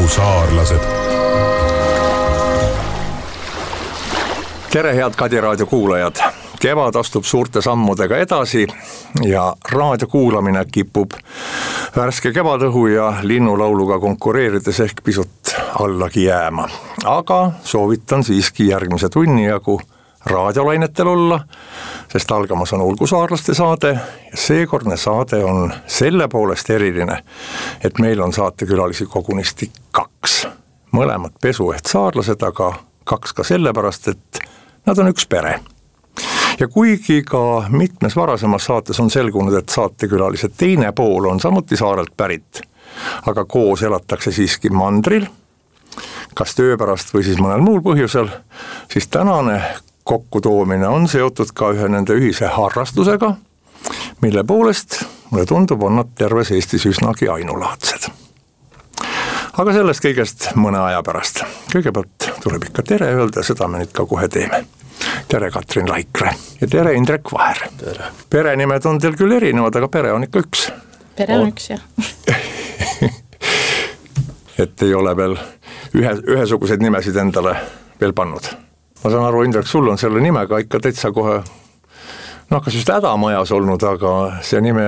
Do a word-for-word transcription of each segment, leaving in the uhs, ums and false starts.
lugusaarlased. Tere, head Kadi raadio kuulajad! Kevad astub suurte sammudega edasi ja raadio kuulamine kipub värske kevadõhu ja linnulauluga konkureerides ehk pisut allagi jääma. Aga soovitan siiski järgmise tunni jagu raadiolainetel olla, sest algamas on Ulgusaarlaste saade ja seekordne saade on selle poolest eriline, et meil on saatekülalisi kogunisti kaks. Mõlemad pesueht saarlased, aga kaks ka sellepärast, et nad on üks pere. Ja kuigi ka mitmes varasemas saates on selgunud, et saatekülalised teine pool on samuti saarelt pärit, aga koos elatakse siiski mandril, kas töö pärast või siis mõnel muul põhjusel, siis tänane kokkutoomine on seotud ka ühe nende ühise harrastusega, mille poolest, mulle tundub, on nad terves Eestis üsnagi ainulaadsed. Aga sellest kõigest mõne aja pärast. Kõigepealt tuleb ikka tere öelda, seda me nüüd ka kohe teeme. Tere Katrin Laikre ja tere Indrek Vaher. Tere. Perenimed on teil küll erinevad, aga pere on ikka üks. Pere on üks, jah. Et ei ole veel ühe, ühesuguseid nimesid endale veel pannud. Ma saan aru, Indrek, sul on selle nimega ikka täitsa kohe, noh, kas just hädamajas olnud, aga see nime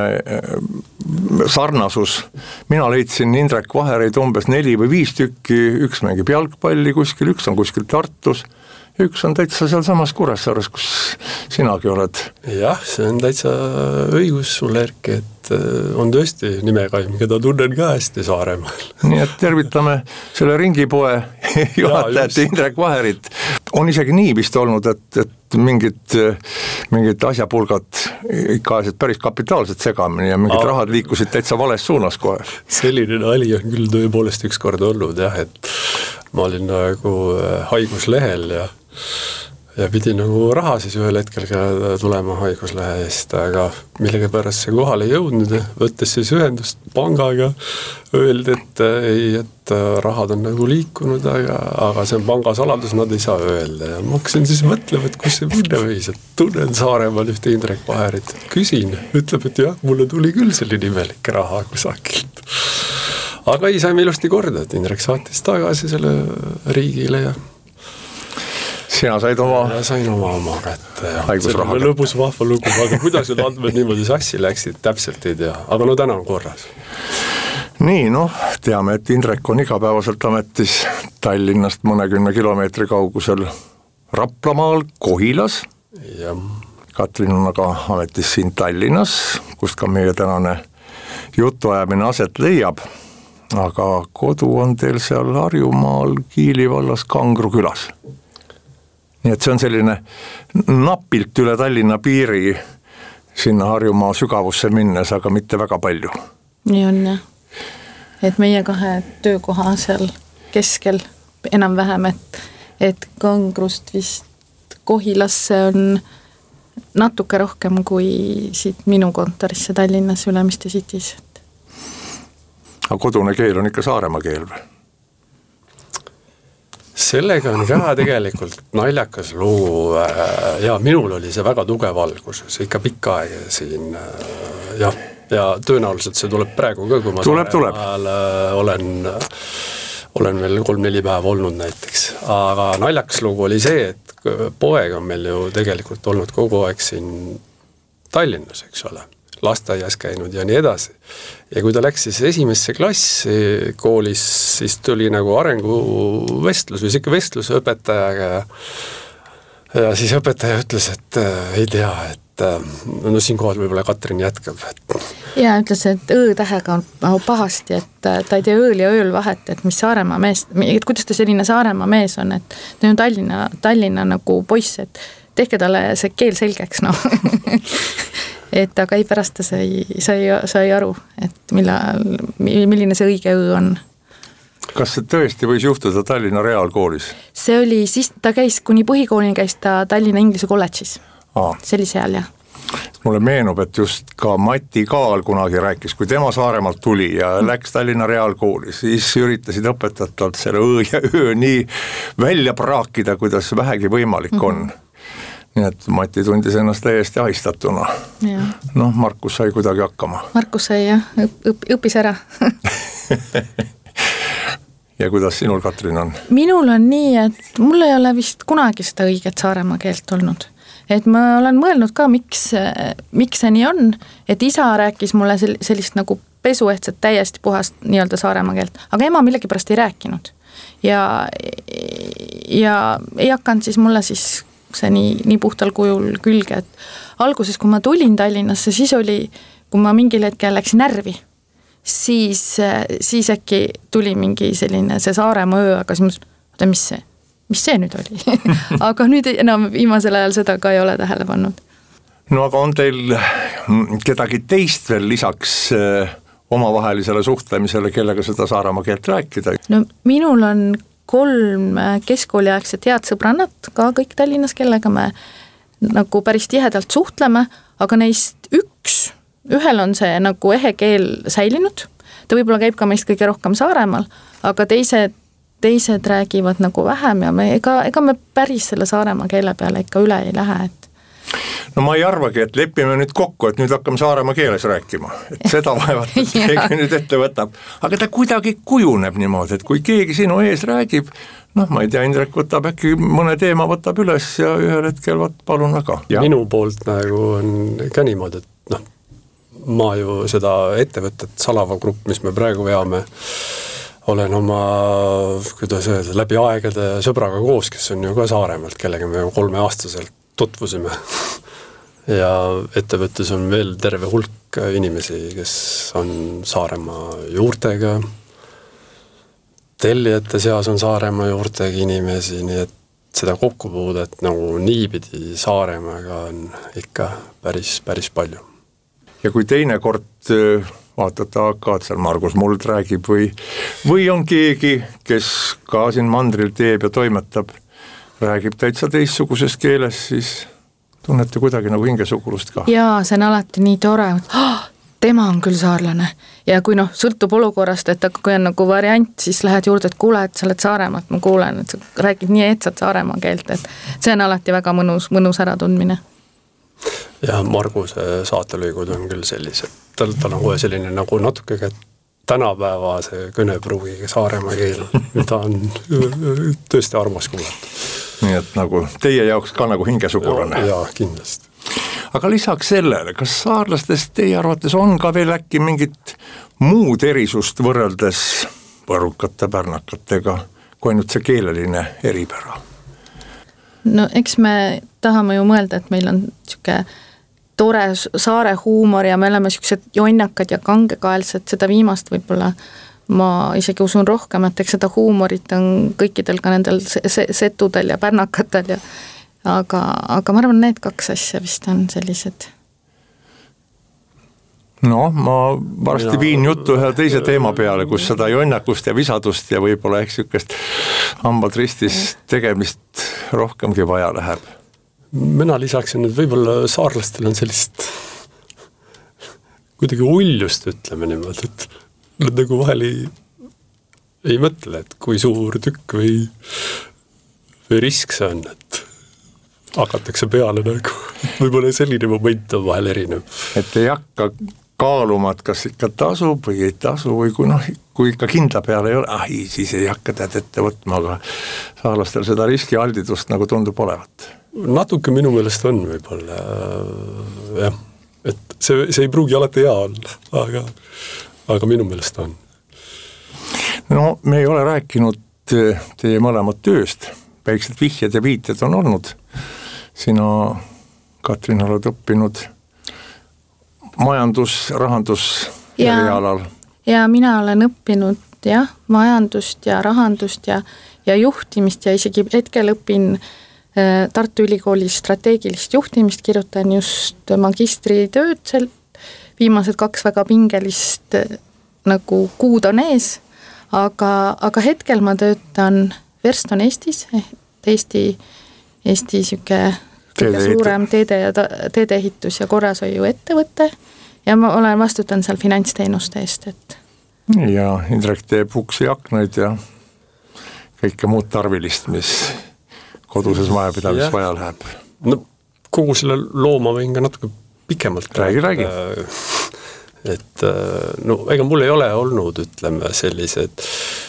sarnasus. Mina leidsin Indrek Vahereid umbes neli või viis tükki, üks mängib jalgpalli kuskil, üks on kuskil Tartus, üks on täitsa seal samas Kuressaares, kus sinagi oled. Jah, see on täitsa õigus sulle, Erki, et on tõesti nimekaim, keda tunnen ka hästi Saaremaal. Nii et tervitame selle ringipoe juhatajat Indrek Vaherit. On isegi nii vist olnud, et, et mingid, mingid asjapulgad ikka ajasid päris kapitaalselt segamini ja mingid Aa. rahad liikusid täitsa vales suunas kohe. Selline nali on küll tõepoolest üks kord olnud, jah, et ma olin nagu haiguslehel ja ja pidi nagu raha siis ühel hetkel ka tulema haiguslehe eest, aga millega pärast see kohale ei jõudnud, võttes siis ühendust pangaga, öeldi, et ei, et rahad on nagu liikunud, aga, aga see on pangasaladus, nad ei saa öelda ja ma hakkasin siis mõtlema, et kus see minna võis, et tunnen Saaremaal ühte Indrek Vaherit, küsin, ütleb, et jah, mulle tuli küll selline imelik raha kusagilt. Aga ei saime ilusti korda, et Indrek saatis tagasi selle riigile ja sina said oma... Ja sain oma oma kätte. Haigusraha kätte. Lõbus vahva lugu, aga kuidas need andmed niimoodi sassi läksid, täpselt ei tea. Aga no täna on korras. Nii, noh, teame, et Indrek on igapäevaselt ametis Tallinnast mõnekümne kilomeetri kaugusel Raplamaal Kohilas. Ja. Katrin on aga ametis siin Tallinnas, kust ka meie tänane jutuajamine aset leiab. Aga kodu on teil seal Harjumaal Kiili vallas Kangro külas. Nii et see on selline napilt üle Tallinna piiri sinna Harjumaa sügavusse minnes, aga mitte väga palju. Nii on, jah. Et meie kahe töökoha seal keskel enam vähem, et, et Kangrust vist Kohilasse on natuke rohkem kui siit minu kontorisse Tallinnas Ülemiste City's. Aga kodune keel on ikka Saaremaa keel või? Sellega on ka tegelikult naljakas lugu ja minul oli see väga tugev alguses, ikka pikka aega siin ja, ja tõenäoliselt see tuleb praegu ka, kui ma tuleb, tuleb. olen, olen veel kolm-neli päeva olnud näiteks, aga naljakas lugu oli see, et poeg on meil ju tegelikult olnud kogu aeg siin Tallinnas, eks ole, lasteaias käinud ja nii edasi. Ja kui ta läks siis esimesse klassi koolis, siis tuli nagu arenguvestlus või siuke vestlus õpetajaga ja, ja siis õpetaja ütles, et äh, ei tea, et äh, no siin kohal võib-olla Katrin jätkab. Et... Ja ütles, et õ-tähega on pahasti, et ta ei tea õõl ja ööl vahet, et mis Saaremaa mees, et kuidas ta selline Saaremaa mees on, et ta on Tallinna, Tallinna nagu poiss, et tehke talle see keel selgeks, noh. Et aga ei pärast ta sai, sai, sai aru, et millal, milline see õige öö on. Kas see tõesti võis juhtuda Tallinna Reaalkoolis? See oli, siis ta käis, kuni põhikoolini käis ta Tallinna Inglise kolledžis. Aa. See oli seal, jah. Mulle meenub, et just ka Mati Kaal kunagi rääkis, kui tema Saaremaalt tuli ja läks Tallinna Reaalkooli, siis üritasid õpetajatelt selle öö ja öö nii välja praakida, kuidas vähegi võimalik on. Mm-hmm. Nii et Mati tundis ennast täiesti ahistatuna. Noh, Markus sai kuidagi hakkama. Markus sai, jah, õp, õp, õppis ära. ja kuidas sinul, Katrin, on? Minul on nii, et mul ei ole vist kunagi seda õiget Saaremaa keelt olnud. Et ma olen mõelnud ka, miks, miks see nii on, et isa rääkis mulle sellist nagu pesuehtset täiesti puhast nii-öelda Saaremaa keelt, aga ema millegipärast ei rääkinud. Ja, ja ei hakanud siis mulle siis see nii, nii puhtal kujul külge, et alguses, kui ma tulin Tallinnasse, siis oli, kui ma mingil hetkel läksin närvi, siis, siis äkki tuli mingi selline see Saaremaa öö, aga siis mõtlesin, mis see, mis see nüüd oli? Aga nüüd enam viimasel ajal seda ka ei ole tähele pannud. No aga on teil kedagi teist veel lisaks omavahelisele suhtlemisele, kellega seda Saaremaa keelt rääkida? No minul on kolm keskkooliaegset head sõbrannat, ka kõik Tallinnas, kellega me nagu päris tihedalt suhtleme, aga neist üks, ühel on see nagu ehe keel säilinud, ta võib-olla käib ka meist kõige rohkem Saaremaal, aga teised, teised räägivad nagu vähem ja me, ega, ega me päris selle Saaremaa keele peale ikka üle ei lähe, et no ma ei arvagi, et lepime nüüd kokku, et nüüd hakkame Saaremaa keeles rääkima, et seda vaevat, et keegi nüüd ette võtab, aga ta kuidagi kujuneb niimoodi, et kui keegi sinu ees räägib, noh, ma ei tea, Indrek võtab äkki mõne teema võtab üles ja ühel hetkel võt, palun väga. Ja. Minu poolt nagu on ka niimoodi, et noh, ma ju seda ettevõtet Salava grupp, mis me praegu veame, olen oma, kuidas öelda, läbi aegade sõbraga koos, kes on ju ka Saaremaalt, kellega me kolmeaastaselt tutvusime ja ettevõttes on veel terve hulk inimesi, kes on Saaremaa juurtega, tellijate seas on Saaremaa juurtega inimesi, nii et seda kokkupuudet nagu niipidi Saaremaaga on ikka päris, päris palju. Ja kui teine kord vaatad aga, et seal Margus Muld räägib või, või on keegi, kes ka siin mandril teeb ja toimetab, räägib täitsa teistsuguses keeles, siis tunnete kuidagi nagu hingesugulust ka. Jaa, see on alati nii tore, et oh, tema on küll saarlane. Ja kui noh, sõltub olukorrast, et kui on nagu variant, siis lähed juurde, et kuule, et sa oled Saaremaalt, ma kuulen, et sa räägid nii ehtsat Saaremaa keelt, et see on alati väga mõnus, mõnus äratundmine. Ja Marguse saatelõigud on küll sellised, tal, tal on kohe selline nagu natuke ka tänapäevase kõnepruugiga Saaremaa keel, mida on tõesti armas kuulata. Nii et nagu teie jaoks ka nagu hingesugulane. Ja, ja kindlasti. Aga lisaks sellele, kas saarlastest teie arvates on ka veel äkki mingit muud erisust võrreldes võrukate pärnakatega, kui ainult see keeleline eripära? No eks me tahame ju mõelda, et meil on siuke tore saare huumor ja me oleme siuksed jonnakad ja kangekaelsed, seda viimast võib-olla ma isegi usun rohkem, et eks seda huumorit on kõikidel ka nendel setudel ja pärnakatel ja aga, aga ma arvan, need kaks asja vist on sellised. No, ma varsti viin juttu ühe teise teema peale, kus seda jonnakust ja visadust ja võib-olla eks sükest hambad ristis tegemist rohkemgi vaja läheb. Mina lisaksin, et võib-olla saarlastel on sellist kuidagi uljust, ütleme niimoodi, et nad nagu vahel ei, ei mõtle, et kui suur tükk või, või risk see on, et hakatakse peale nagu. Võib-olla selline moment on vahel erinev. Et ei hakka kaaluma, et kas ikka tasub või ei tasu või kui, noh, kui ikka kindla peale ei ole, ah, siis ei hakka tead ette võtma, aga saarlastel seda riskialdidust nagu tundub olevat. Natuke minu meelest on võib-olla, jah, et see, see ei pruugi alati hea olla, aga, aga minu meelest on. No me ei ole rääkinud teie mõlemad tööst, väiksed vihjed ja viited on olnud. Sina, Katrin, oled õppinud majandus, rahandus erialal. Ja mina olen õppinud jah, majandust ja rahandust ja, ja juhtimist ja isegi hetkel õpin Tartu Ülikoolis strateegilist juhtimist, kirjutan just magistritööd, seal viimased kaks väga pingelist nagu kuud on ees, aga, aga hetkel ma töötan Verston Eestis, Eesti, Eesti süke kõige suurem teede ja teedeehitus ja korrashoiu ettevõte ja ma olen vastutan seal finantsteenuste eest, et ja Indrek teeb uksi aknaid ja kõike muud tarvilist, mis koduses majapidamis vaja läheb. No kogu selle looma võin ka natuke pikemalt räägi, räägi. Et no ega mul ei ole olnud, ütleme, sellised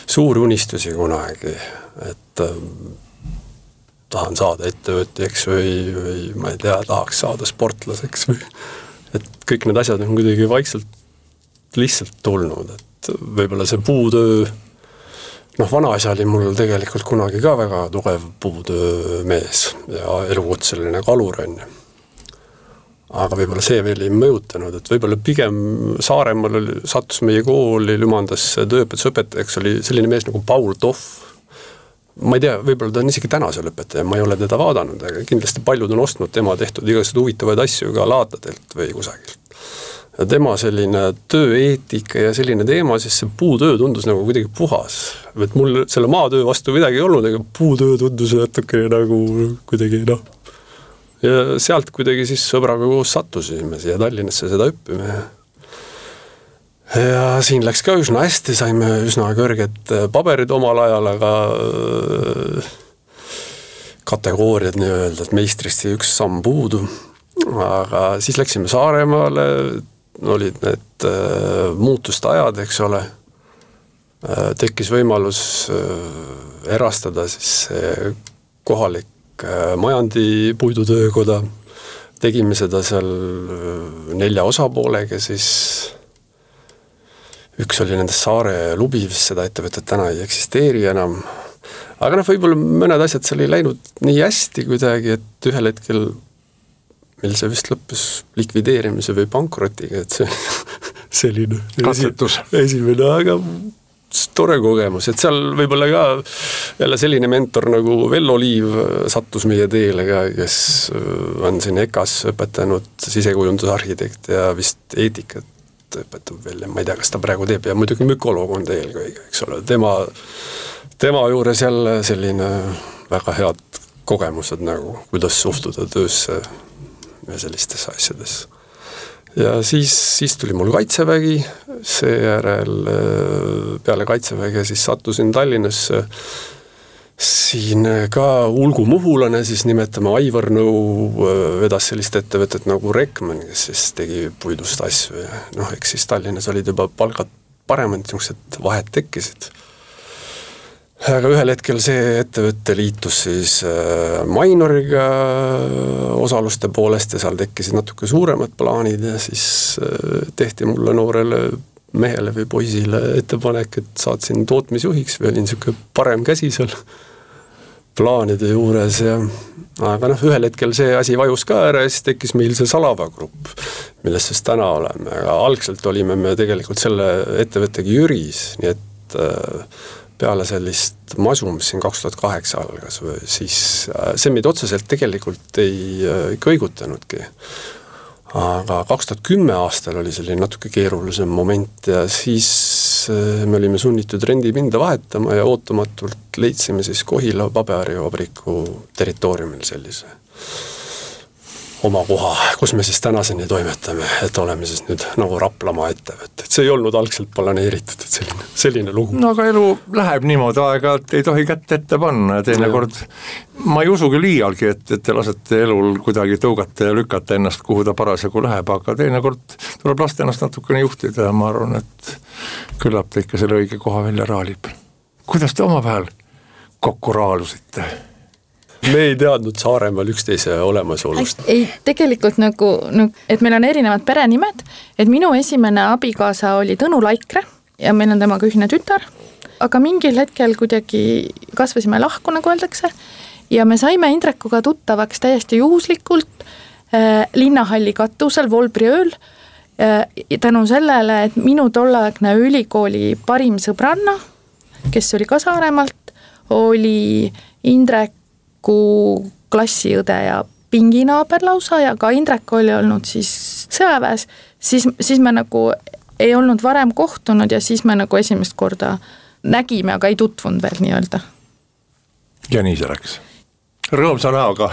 suuri unistusi kunagi, et äh, tahan saada ettevõtjaks või, või ma ei tea, tahaks saada sportlaseks või et kõik need asjad on kuidagi vaikselt lihtsalt tulnud, et võib-olla see puutöö, noh, vanaisa oli mul tegelikult kunagi ka väga tugev puutöö mees ja elukutseline kalur on ju. Aga võib-olla see veel ei mõjutanud, et võib-olla pigem Saaremaal oli, sattus meie kooli Lümandasse tööõpetusõpetajaks, oli selline mees nagu Paul Tohv. Ma ei tea, võib-olla ta on isegi tänasel õpetaja, ma ei ole teda vaadanud, aga kindlasti paljud on ostnud tema tehtud igasugused huvitavaid asju ka laatadelt või kusagilt. Ja tema selline tööeetika ja selline teema, siis see puutöö tundus nagu kuidagi puhas. Et mul selle maatöö vastu midagi ei olnud, aga puutöö tundus natuke nagu kuidagi noh. Ja sealt kuidagi siis sõbraga koos sattusime siia Tallinnasse seda õppime. Ja siin läks ka üsna hästi, saime üsna kõrged paberid omal ajal, aga kategooriad nii öelda, et meistrist üks samm puudu. Aga siis läksime Saaremaale, olid need äh, muutuste ajad, eks ole. Äh, tekkis võimalus äh, erastada siis äh, kohalik äh, majandi puidutöökoda. Tegime seda seal äh, nelja osapoolega, siis üks oli nendest Saare Lubiv, seda ettevõtet täna ei eksisteeri enam. Aga noh, võib-olla mõned asjad seal ei läinud nii hästi kuidagi, et ühel hetkel meil see vist lõppes likvideerimise või pankrotiga, et see selline katsetus. Esimene, aga tore kogemus, et seal võib-olla ka jälle selline mentor nagu Vello Liiv sattus meie teele ka, kes on siin E K A-s õpetanud sisekujundusarhitekt ja vist eetikat õpetab veel ja ma ei tea, kas ta praegu teeb ja muidugi mükoloog on ta eelkõige, eks ole, tema, tema juures jälle selline väga head kogemused nagu, kuidas suhtuda töösse ja sellistes asjades. Ja siis, siis tuli mul Kaitsevägi, seejärel peale Kaitseväge siis sattusin Tallinnasse, siin ka Ulgu Muhulane, siis nimetame Aivar Nõu, vedas sellist ettevõtet nagu Rekman, kes siis tegi puidust asju ja noh, eks siis Tallinnas olid juba palgad paremad, niisugused vahed tekkisid. Aga ühel hetkel see ettevõtte liitus siis Mainoriga osaluste poolest ja seal tekkisid natuke suuremad plaanid ja siis tehti mulle noorele mehele või poisile ettepanek, et saatsin tootmisjuhiks või olin niisugune parem käsi seal plaanide juures ja aga noh, ühel hetkel see asi vajus ka ära ja siis tekkis meil see Salava grupp, milles siis täna oleme, aga algselt olime me tegelikult selle ettevõttegi Jüris, nii et peale sellist masu, mis siin kaks tuhat kaheksa algas või siis see meid otseselt tegelikult ei, ei kõigutanudki. Aga kaks tuhat kümme aastal oli selline natuke keerulisem moment ja siis me olime sunnitud rendipinda vahetama ja ootamatult leidsime siis Kohila paberivabriku territooriumil sellise oma koha, kus me siis tänaseni toimetame, et oleme siis nüüd nagu Raplamaa ettevõtt. Et see ei olnud algselt planeeritud, et selline, selline lugu. No aga elu läheb niimoodi aega, et ei tohi kätt ette panna ja teine kord, ma ei usugi liialgi, et, et te lasete elul kuidagi tõugata ja lükata ennast, kuhu ta parasjagu läheb, aga teine kord tuleb lasta ennast natukene juhtida ja ma arvan, et küllap ta ikka selle õige koha välja raalib. Kuidas te omavahel kokku raalusite? Me ei teadnud Saaremaal üksteise olemasolust. Ei, tegelikult nagu, et meil on erinevad perenimed, et minu esimene abikaasa oli Tõnu Laikre ja meil on temaga ühine tütar, aga mingil hetkel kuidagi kasvasime lahku, nagu öeldakse, ja me saime Indrekuga tuttavaks täiesti juhuslikult äh, linnahalli katusel Volbri ööl äh, tänu sellele, et minu tolleaegne ülikooli parim sõbranna, kes oli ka Saaremaalt, oli Indrek klassiõde ja pinginaaber lausa ja ka Indrek oli olnud siis sõjaväes, siis, siis me nagu ei olnud varem kohtunud ja siis me nagu esimest korda nägime, aga ei tutvunud veel nii öelda. Ja nii see läks. Rõõmsa näoga.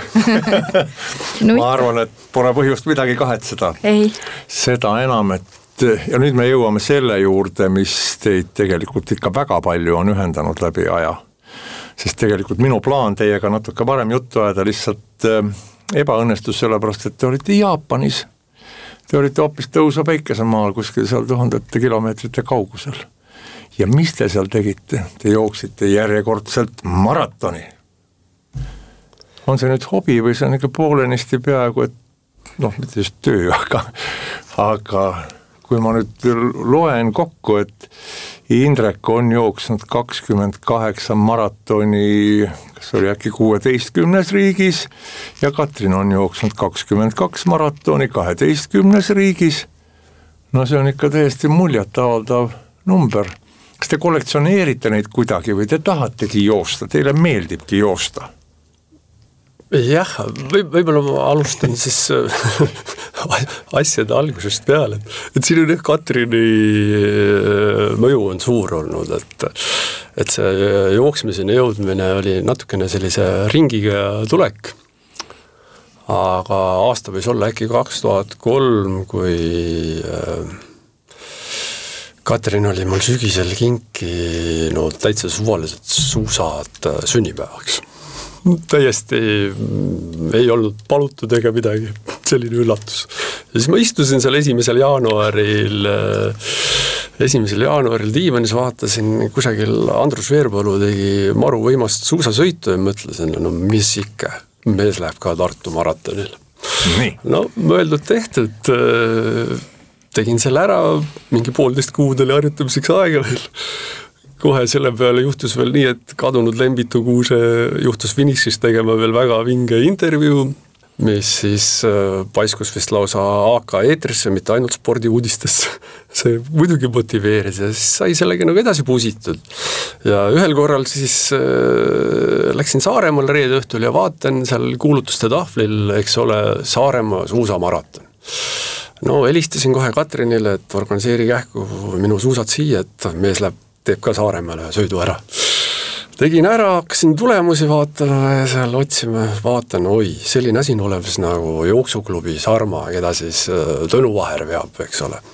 Ma arvan, et pole põhjust midagi kahetseda. Ei. Seda enam, et ja nüüd me jõuame selle juurde, mis teid tegelikult ikka väga palju on ühendanud läbi aja. Sest tegelikult minu plaan teiega natuke varem juttu ajada lihtsalt ebaõnnestus sellepärast, et te olite Jaapanis. Te olite hoopis tõusa päikesemaal kuskil seal tuhandete kilomeetrite kaugusel. ja mis te seal tegite? Te jooksite järjekordselt maratoni. On see nüüd hobi või see on ikka poolenisti peaaegu, et noh, mitte just töö, aga, aga kui ma nüüd loen kokku, et Indrek on jooksnud kakskümmend kaheksa maratoni, kas oli äkki kuueteistkümnes riigis, ja Katrin on jooksnud kakskümmend kaks maratoni kaheteistkümnes riigis. No see on ikka täiesti muljetavaldav number. Kas te kollektsioneerite neid kuidagi või te tahategi joosta, teile meeldibki joosta? Jah, või, võib-olla ma alustan siis asjade algusest peale, et, et siin on jah Katrini mõju on suur olnud, et, et see jooksmiseni jõudmine oli natukene sellise ringiga tulek, aga aasta võis olla äkki kaks tuhat kolm, kui Katrin oli mul sügisel kinki no täitsa suvalised suusad sünnipäevaks. Täiesti ei olnud palutud ega midagi, selline üllatus. Ja siis ma istusin seal esimesel jaanuaril, esimesel jaanuaril diivanis, vaatasin kusagil Andrus Veerpalu tegi maru võimast suusasõitu ja mõtlesin, no mis ikka, mees läheb ka Tartu maratonil. Nii. No mõeldud tehtud, tegin selle ära, mingi poolteist kuud oli harjutamiseks aega veel. Kohe selle peale juhtus veel nii, et kadunud Lembitu Kuuse juhtus finišis tegema veel väga vinge intervjuu, mis siis paiskus vist lausa A K eetrisse, mitte ainult spordiuudistesse. See muidugi motiveeris ja siis sai sellega nagu edasi pusitud. Ja ühel korral siis läksin Saaremaal reede õhtul ja vaatan seal kuulutuste tahvlil, eks ole, Saaremaa suusamaraton. No helistasin kohe Katrinile, et organiseeri kähku minu suusad siia, et mees läheb teeb ka Saaremaale sõidu ära. Tegin ära, hakkasin tulemusi vaatama ja seal otsima, vaatan, oi, selline asi on olemas nagu jooksuklubi Sarma, keda siis Tõnu Vaher veab, eks ole.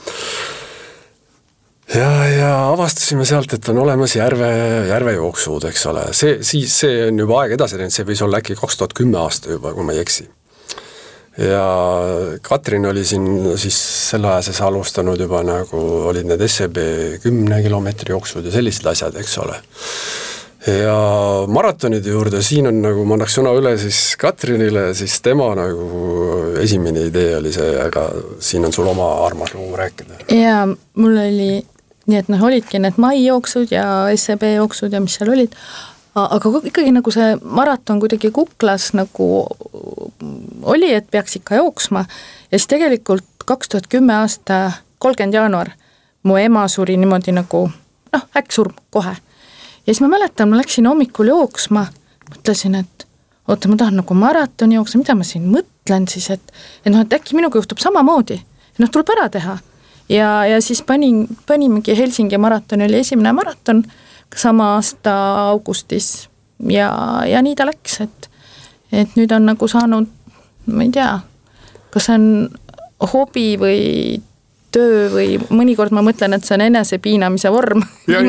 Ja, ja avastasime sealt, et on olemas järve, järve jooksud, eks ole. See, siis see on juba aeg edasi, see võis olla äkki kaks tuhat kümme aasta juba, kui ma ei eksi. Ja Katrin oli siin siis selle ajases alustanud juba nagu olid need S E B kümne kilomeetri jooksud ja sellised asjad, eks ole. Ja maratonide juurde siin on nagu, ma annaks sõna üle siis Katrinile, siis tema nagu esimene idee oli see, aga siin on sul oma armas lugu rääkida. Ja mul oli nii, et noh, olidki need mai jooksud ja S E B jooksud ja mis seal olid, aga ikkagi nagu see maraton kuidagi kuklas nagu oli, et peaks ikka jooksma ja siis tegelikult kaks tuhat kümme aasta kolmkümmend jaanuar mu ema suri niimoodi nagu noh, äkk surm kohe ja siis ma mäletan, ma läksin hommikul jooksma, mõtlesin, et oota, ma tahan nagu maratoni jooksma, mida ma siin mõtlen siis, et, et noh, et äkki minuga juhtub samamoodi, noh, tuleb ära teha ja, ja siis panin, panimegi Helsingi maraton oli esimene maraton sama aasta augustis ja, ja nii ta läks, et, et nüüd on nagu saanud, ma ei tea, kas see on hobi või töö või mõnikord ma mõtlen, et see on enesepiinamise vorm. Ja,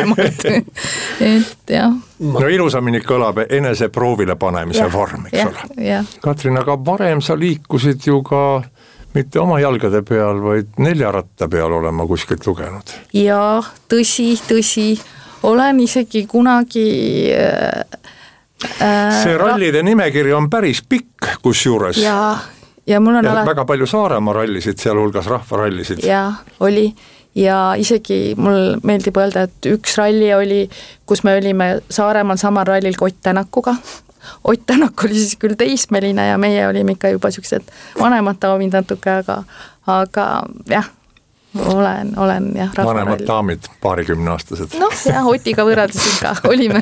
et jah. No ilusamini kõlab enese proovile panemise ja, vorm, eks ja, ole. Ja. Katrin, aga varem sa liikusid ju ka mitte oma jalgade peal, vaid neljaratta peal olema kuskilt lugenud. Ja tõsi, tõsi. Olen isegi kunagi äh, see rallide nimekiri on päris pikk, kus juures ja, ja, mul on ja alati... väga palju Saaremaa rallisid, seal hulgas rahvarallisid. Ja, oli ja isegi mul meeldib öelda, et üks ralli oli, kus me olime Saaremaal samal rallil Ott Tänakuga. Ott Tänak oli siis küll teismeline ja meie olime ikka juba siuksed vanemad taamid natuke, aga, aga jah, olen, olen jah. Vanemad daamid, paarikümne aastased. Noh, jah, Otiga võrreldes ikka olime.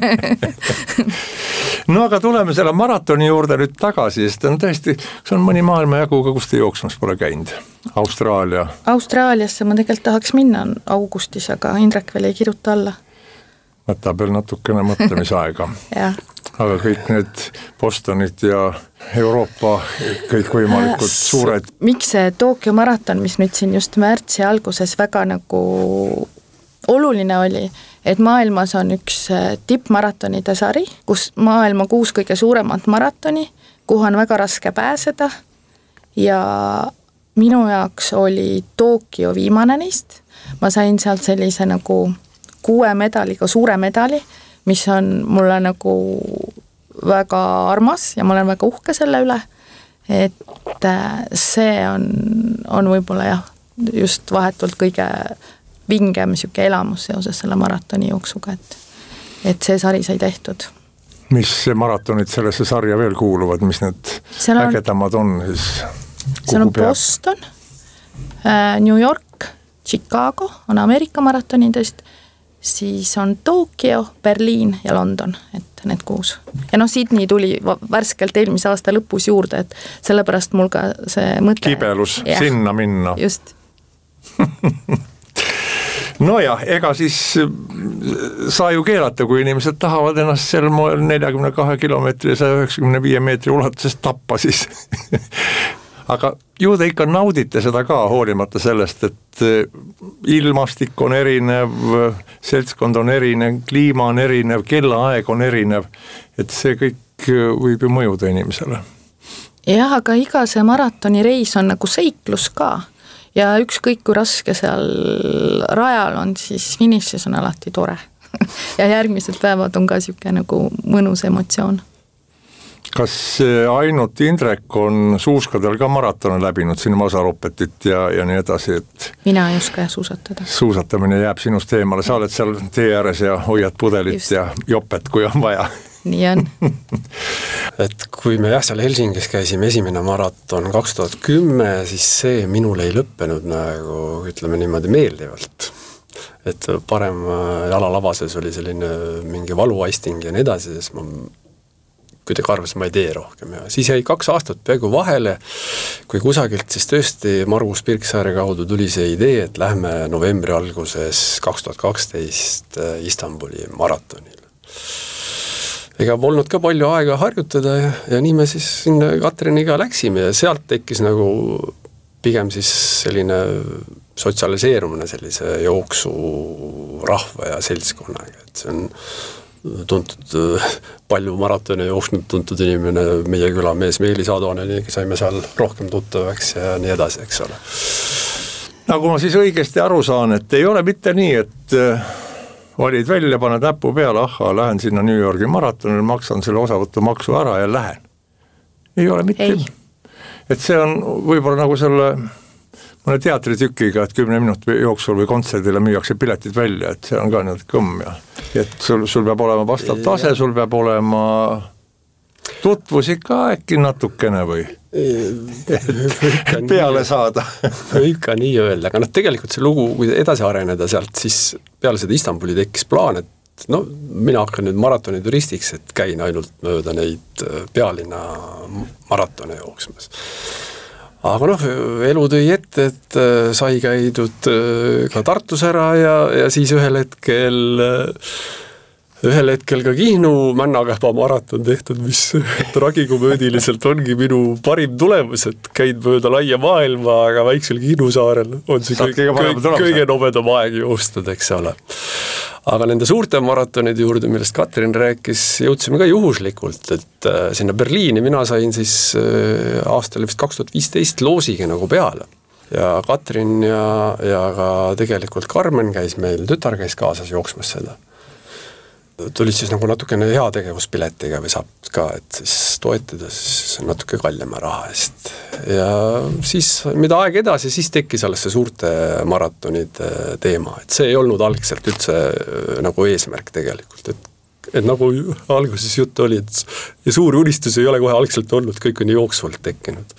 No aga tuleme selle maratoni juurde nüüd tagasi, sest on tõesti, see on mõni maailma jaguga, kus te jooksmas pole käinud. Austraalia. Austraaliasse ma tegelikult tahaks minna augustis, aga Indrek veel ei kirjuta alla. Võtab veel natukene mõtlemisaega. Aga kõik need Bostonid ja Euroopa kõik võimalikud suured. Miks see Tokyo maraton, mis nüüd siin just märtsi alguses väga nagu oluline oli, et maailmas on üks tippmaratonide sari, kus maailma kuus kõige suuremat maratoni, kuhu on väga raske pääseda ja minu jaoks oli Tokyo viimane neist. Ma sain sealt sellise nagu kuue medaliga suure medali, mis on mulle nagu väga armas ja ma olen väga uhke selle üle, et see on, on võib-olla jah, just vahetult kõige vingem siuke elamus seoses selle maratoni jooksuga, et, et see sari sai tehtud. Mis maratonid sellesse sarja veel kuuluvad, mis need on, ägedamad on siis? Seal on Boston, New York, Chicago on Ameerika maratonidest, siis on Tokyo, Berliin ja London, et need kuus. Ja noh, Sydney tuli värskelt eelmise aasta lõpus juurde, et sellepärast mul ka see mõte... Kibelus ja, sinna minna. Just. No ja, ega siis saa ju keelata, kui inimesed tahavad ennast sel moel neljakümne kahe kilomeetri ja saja üheksakümne viie meetri ulatuses tappa siis. Aga ju te ikka naudite seda ka, hoolimata sellest, et ilmastik on erinev, seltskond on erinev, kliima on erinev, kellaaeg on erinev, et see kõik võib ju mõjuda inimesele. Jah, aga iga see maratoni reis on nagu seiklus ka. Ja ükskõik kui raske seal rajal on, siis finišis on alati tore. Ja järgmised päevad on ka siuke nagu mõnus emotsioon. Kas ainult Indrek on suuskadel ka maratone läbinud, siin Masaropetit ja, ja nii edasi? Et mina ei oska jah suusatada. Suusatamine jääb sinust eemale, sa oled seal tee ääres ja hoiad pudelit Just. Ja jopet, kui on vaja. Nii on. Et kui me jah seal Helsingis käisime esimene maraton kaks tuhat kümme, siis see minul ei lõppenud nagu, ütleme niimoodi meeldivalt. Et parem jalalabases oli selline mingi valuaisting ja nii edasi, siis ma kuidagi arvasin, ma ei tee rohkem. Ja siis jäi kaks aastat peaaegu vahele, kui kusagilt siis tõesti Margus Pirksaare kaudu tuli see idee, et lähme novembri alguses kaks tuhat kaksteist Istanbuli maratonil. Ega polnud ka palju aega harjutada ja, ja nii me siis sinna Katriniga läksime ja sealt tekkis nagu pigem siis selline sotsialiseerumine sellise jooksu rahva ja seltskonnaga, et see on tuntud palju maratone jooksnud tuntud inimene, meie külamees Meelis Adoneni, saime seal rohkem tuttavaks ja nii edasi, eks ole. Nagu ma siis õigesti aru saan, et ei ole mitte nii, et valid välja, paned näpu peale, aha, lähen sinna New Yorgi maratonil, maksan selle osavõttu maksu ära ja lähen. Ei ole mitte. Ei. Et see on võib-olla nagu selle mõne teatritükiga, et kümne minuti jooksul või kontserdile müüakse piletid välja, et see on ka nüüd kõmm ja et sul, sul peab olema vastav tase, sul peab olema tutvus ikka äkki natukene või peale saada. Võib ka nii öelda, aga noh, tegelikult see lugu, kui edasi areneda sealt, siis peale seda Istanbuli tekkis plaan, et no mina hakkan nüüd maratoni turistiks, et käin ainult mööda neid pealinna maratone jooksmas. Aga noh, elu tõi ette, et sai käidud ka Tartus ära ja, ja siis ühel hetkel ühel hetkel ka Kihnu Männakähpa maraton tehtud, mis tragikomöödiliselt ongi minu parim tulemus, et käid mööda laia maailma, aga väiksel Kihnu saarel on see kõik, kõik, kõige nobedam aeg joostud, eks ole. Aga nende suurte maratonide juurde, millest Katrin rääkis, jõudsime ka juhuslikult, et sinna Berliini mina sain siis aastal vist kaks tuhat viisteist loosige nagu peale. Ja Katrin ja, ja ka tegelikult Karmen käis meil, tütar käis kaasas jooksmas seda. Tulid siis nagu natukene heategevuspiletiga või saab ka, et siis toetada siis natuke kallima raha eest. Ja siis, mida aeg edasi, siis tekkis alles see suurte maratonide teema, et see ei olnud algselt üldse nagu eesmärk tegelikult, et, et nagu alguses juttu oli, et ja suur unistus ei ole kohe algselt olnud, kõik on jooksvalt tekkinud.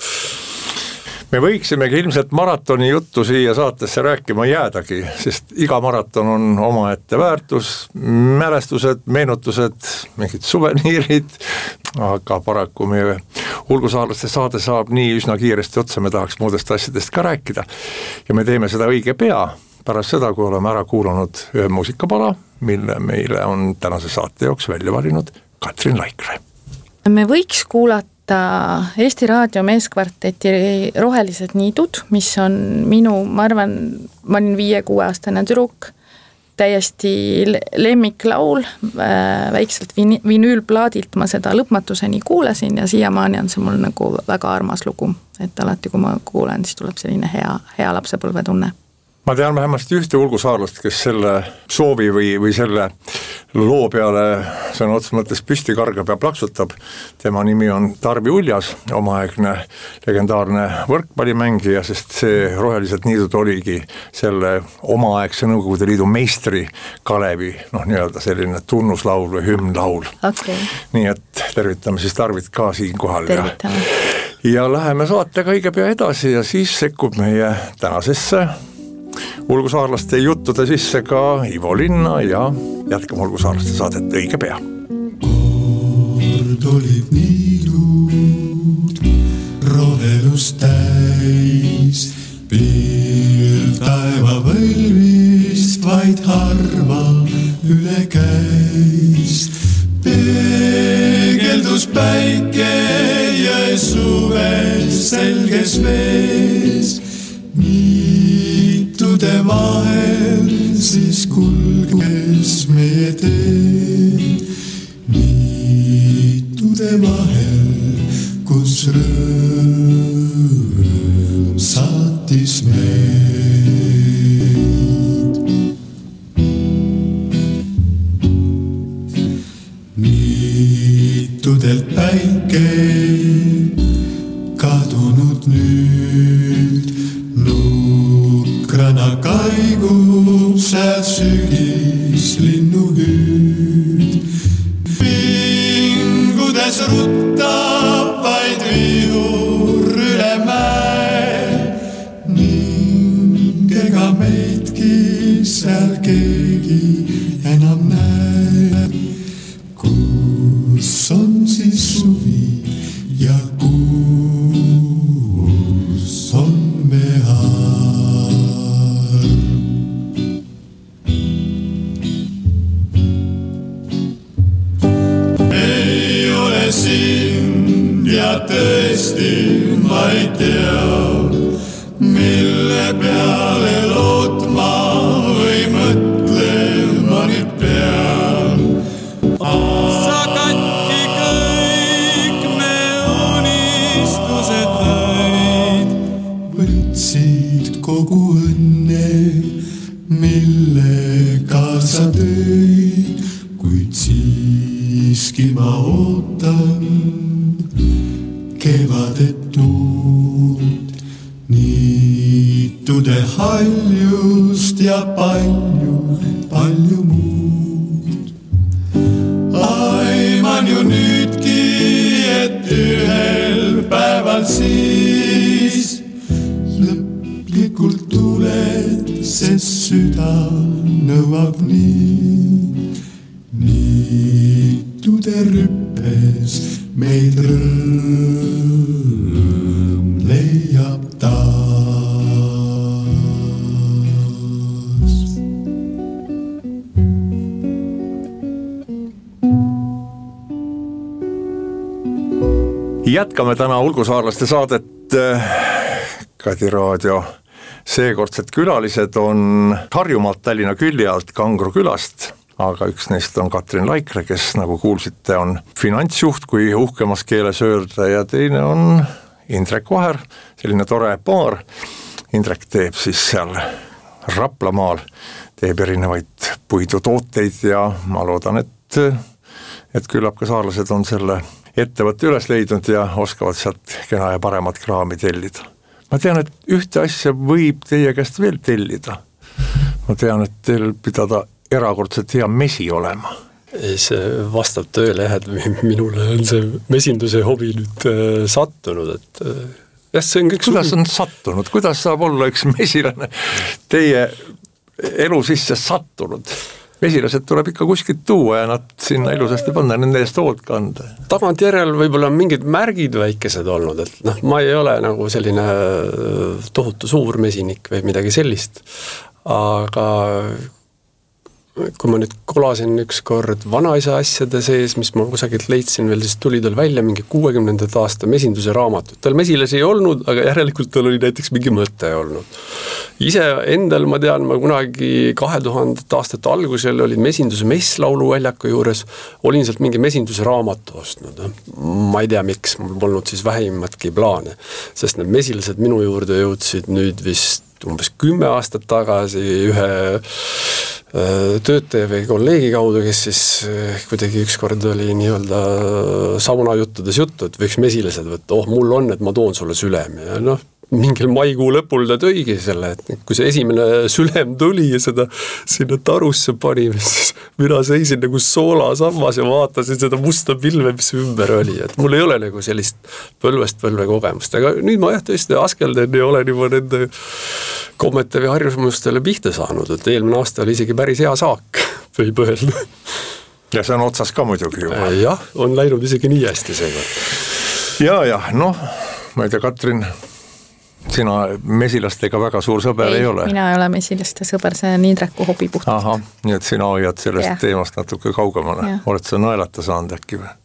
Me võiksimegi ilmselt maratoni juttu siia saatesse rääkima jäädagi, sest iga maraton on omaette väärtus, mälestused, meenutused, mingid suveniirid, aga paraku meie hulgusaarlaste saade saab nii üsna kiiresti otsa, me tahaks muudest asjadest ka rääkida. Ja me teeme seda õige pea, pärast seda, kui oleme ära kuulanud ühe muusikapala, mille meile on tänase saate jooks välja valinud Katrin Laikre. Me võiks kuulata Eesti Raadio meeskvarteti Rohelised niidud, mis on minu, ma arvan, ma olin viie-kuue aastane tüdruk, täiesti lemmiklaul, väikselt vinüülplaadilt ma seda lõpmatuseni kuulasin ja siiamaani on see mul nagu väga armas lugu, et alati kui ma kuulen, siis tuleb selline hea, hea lapsepõlve tunne. ma tean vähemasti ühte ulgusaarlast, kes selle soovi või, või selle loo peale sõna otseses mõttes püsti kargab ja plaksutab. Tema nimi on Tarvi Uljas, omaaegne legendaarne võrkpallimängija, sest see Rohelised niidud oligi selle omaaegse Nõukogude Liidu meistri Kalevi, noh nii-öelda selline tunnuslaul või hümnlaul. Okay. Nii et tervitame siis Tarvit ka siin kohal. Tervitame. Ja, ja läheme saatega õige pea edasi ja siis sekkub meie tänasesse ulgusaarlaste juttude sisse ka Ivo Linna ja jätkame ulgusaarlaste saadet õige pea. Kord olid niidud rohelust täis, pilv taeva võlvist vaid harva üle käis. Peegeldus päike jõe suves selges vees, niitude vahel siis kulges meie tee. Niitude vahel, kus rõõm saatis meid. Niitudelt päike kadunud nüüd, nukrana kaigub seal sügis linnuhüüd. Pingudes ruttab vaid vihur üle mäe ning ega meidki seal keegi enam näe. Kus on siis suvi ja kus on mehar? Ei ole sind ja tõesti ma ei tea, mille peale lootma või mõtlema nüüd pean. Sa katki kõik me unistused lõid, võtsid kogu õnne, millega sa tõid, kuid siiski ma ootan kevadet tuult, niitude haljust ja palju, palju muud. Aiman ju nüüdki, et ühel päeval siis lõplikult tuled, sest süda nõuab nii. Niitude rüppes meid rõõm leiab taas. Jätkame täna ulgusaarlaste saadet. Kadi Raadio seekordsed külalised on Harjumaalt Tallinna külje alt Kangro külast, aga üks neist on Katrin Laikre, kes nagu kuulsite on finantsjuht, kui uhkemas keeles öelda, ja teine on Indrek Vaher, selline tore paar. Indrek teeb siis seal Raplamaal, teeb erinevaid puidutooteid ja ma loodan, et, et küllap ka saarlased on selle ettevõtte üles leidnud ja oskavad sealt kena ja paremat kraami tellida. Ma tean, et ühte asja võib teie käest veel tellida. Ma tean, et teil pidada erakordselt hea mesi olema. Ei, see vastab tööle, et minule on see mesinduse hobi nüüd äh, sattunud, et äh, jah, see on kõik kuidas on sattunud, kuidas saab olla üks mesilane teie elu sisse sattunud? Mesilased tuleb ikka kuskilt tuua ja nad sinna ilusasti panna, nende eest hoolt kanda. Tagantjärel võib-olla on mingid märgid väikesed olnud, et noh, ma ei ole nagu selline tohutu suur mesinik või midagi sellist, aga kui ma nüüd kolasin üks kord vanaisa asjade sees, mis ma kusagilt leidsin veel, siis tuli tal välja mingi kuuekümnendate aasta mesinduse raamatut. Tal mesilas ei olnud, aga järelikult tal oli näiteks mingi mõte olnud. ise endal ma tean, ma kunagi kahe tuhandete aastate algusel olin mesinduse mess lauluväljaku juures, olin sealt mingi mesinduse raamatu ostnud. Ma ei tea miks, mul polnud siis vähimatki plaane, sest need mesilased minu juurde jõudsid nüüd vist umbes kümme aastat tagasi ühe töötaja või kolleegi kaudu, kes siis kuidagi ükskord oli nii-öelda sauna juttudes juttu, et võiks mesilased võtta, oh mul on, et ma toon sulle sülemi ja noh, mingil maikuu lõpul ta tõigi selle, et kui see esimene sülem tuli ja seda sinna tarusse pani, siis mina seisin nagu soolasammas ja vaatasin seda musta pilve, mis ümber oli, et mul ei ole nagu sellist põlvest põlve kogemust, aga nüüd ma jah tõesti askelden ja olen juba nende kommete või harjumustele pihta saanud, et eelmine aasta oli isegi päris hea saak, võib öelda. Ja see on otsas ka muidugi juba. Jah, on läinud isegi nii hästi seega. Ja, ja, noh, ma ei tea, Katrin, sina mesilastega väga suur sõber ei, ei ole? Mina ei ole mesilaste sõber, see on Indreku hobi puhtalt. Aha, nii et sina hoiad sellest ja. Teemast natuke kaugemale. Oled sa naelata saanud äkki või?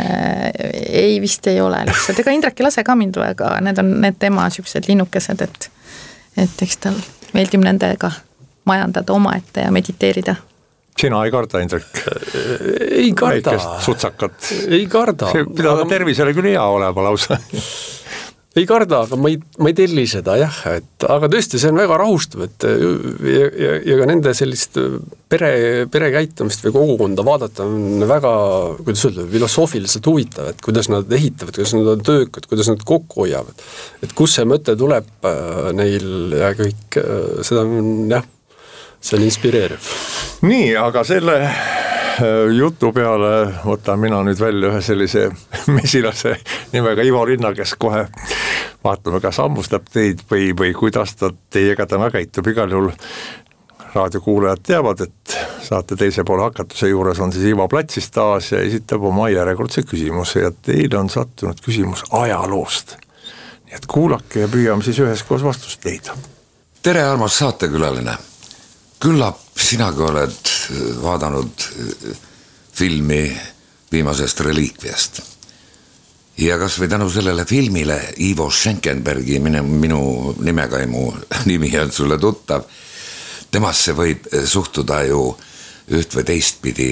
Ei, vist ei ole lihtsalt. Ega Indrek ei lase ka mind, aga need on need tema siuksed linnukesed, et, et eks tal meeldib nendega majandada omaette ja mediteerida. Sina ei karda, Indrek? Ei karda. Väikest sutsakat. Ei karda. See pidada aga... tervisele küll hea olema lausa. Ei karda, aga ma ei, ma ei telli seda, jah, et, aga tõesti, see on väga rahustav, et ja, ja, ja ka nende sellist pere, pere käitumist või kogukonda vaadata on väga, kuidas öelda, filosoofiliselt huvitav, et kuidas nad ehitavad, kuidas nad on töökad, kuidas nad kokku hoiavad, et kus see mõte tuleb neil ja kõik, seda on, jah, see on inspireeriv. Nii, aga selle jutu peale võtan mina nüüd välja ühe sellise mesilase nimega Ivo Linna, kes kohe vaatame, kas ammustab teid või, või kuidas ta teiega täna käitub. Igal juhul raadiokuulajad teavad, et saate teise poole hakatuse juures on siis Ivo Platsis taas ja esitab oma järjekordse küsimuse ja teile on sattunud küsimus ajaloost. Nii et kuulake ja püüame siis üheskoos vastust leida. Tere, armas saatekülaline! Küllap sinagi oled vaadanud filmi viimasest reliikviast. Ja kas või tänu sellele filmile Ivo Schenkenbergi, minu, minu nimekaimu nimi on sulle tuttav, temasse võib suhtuda ju üht või teistpidi,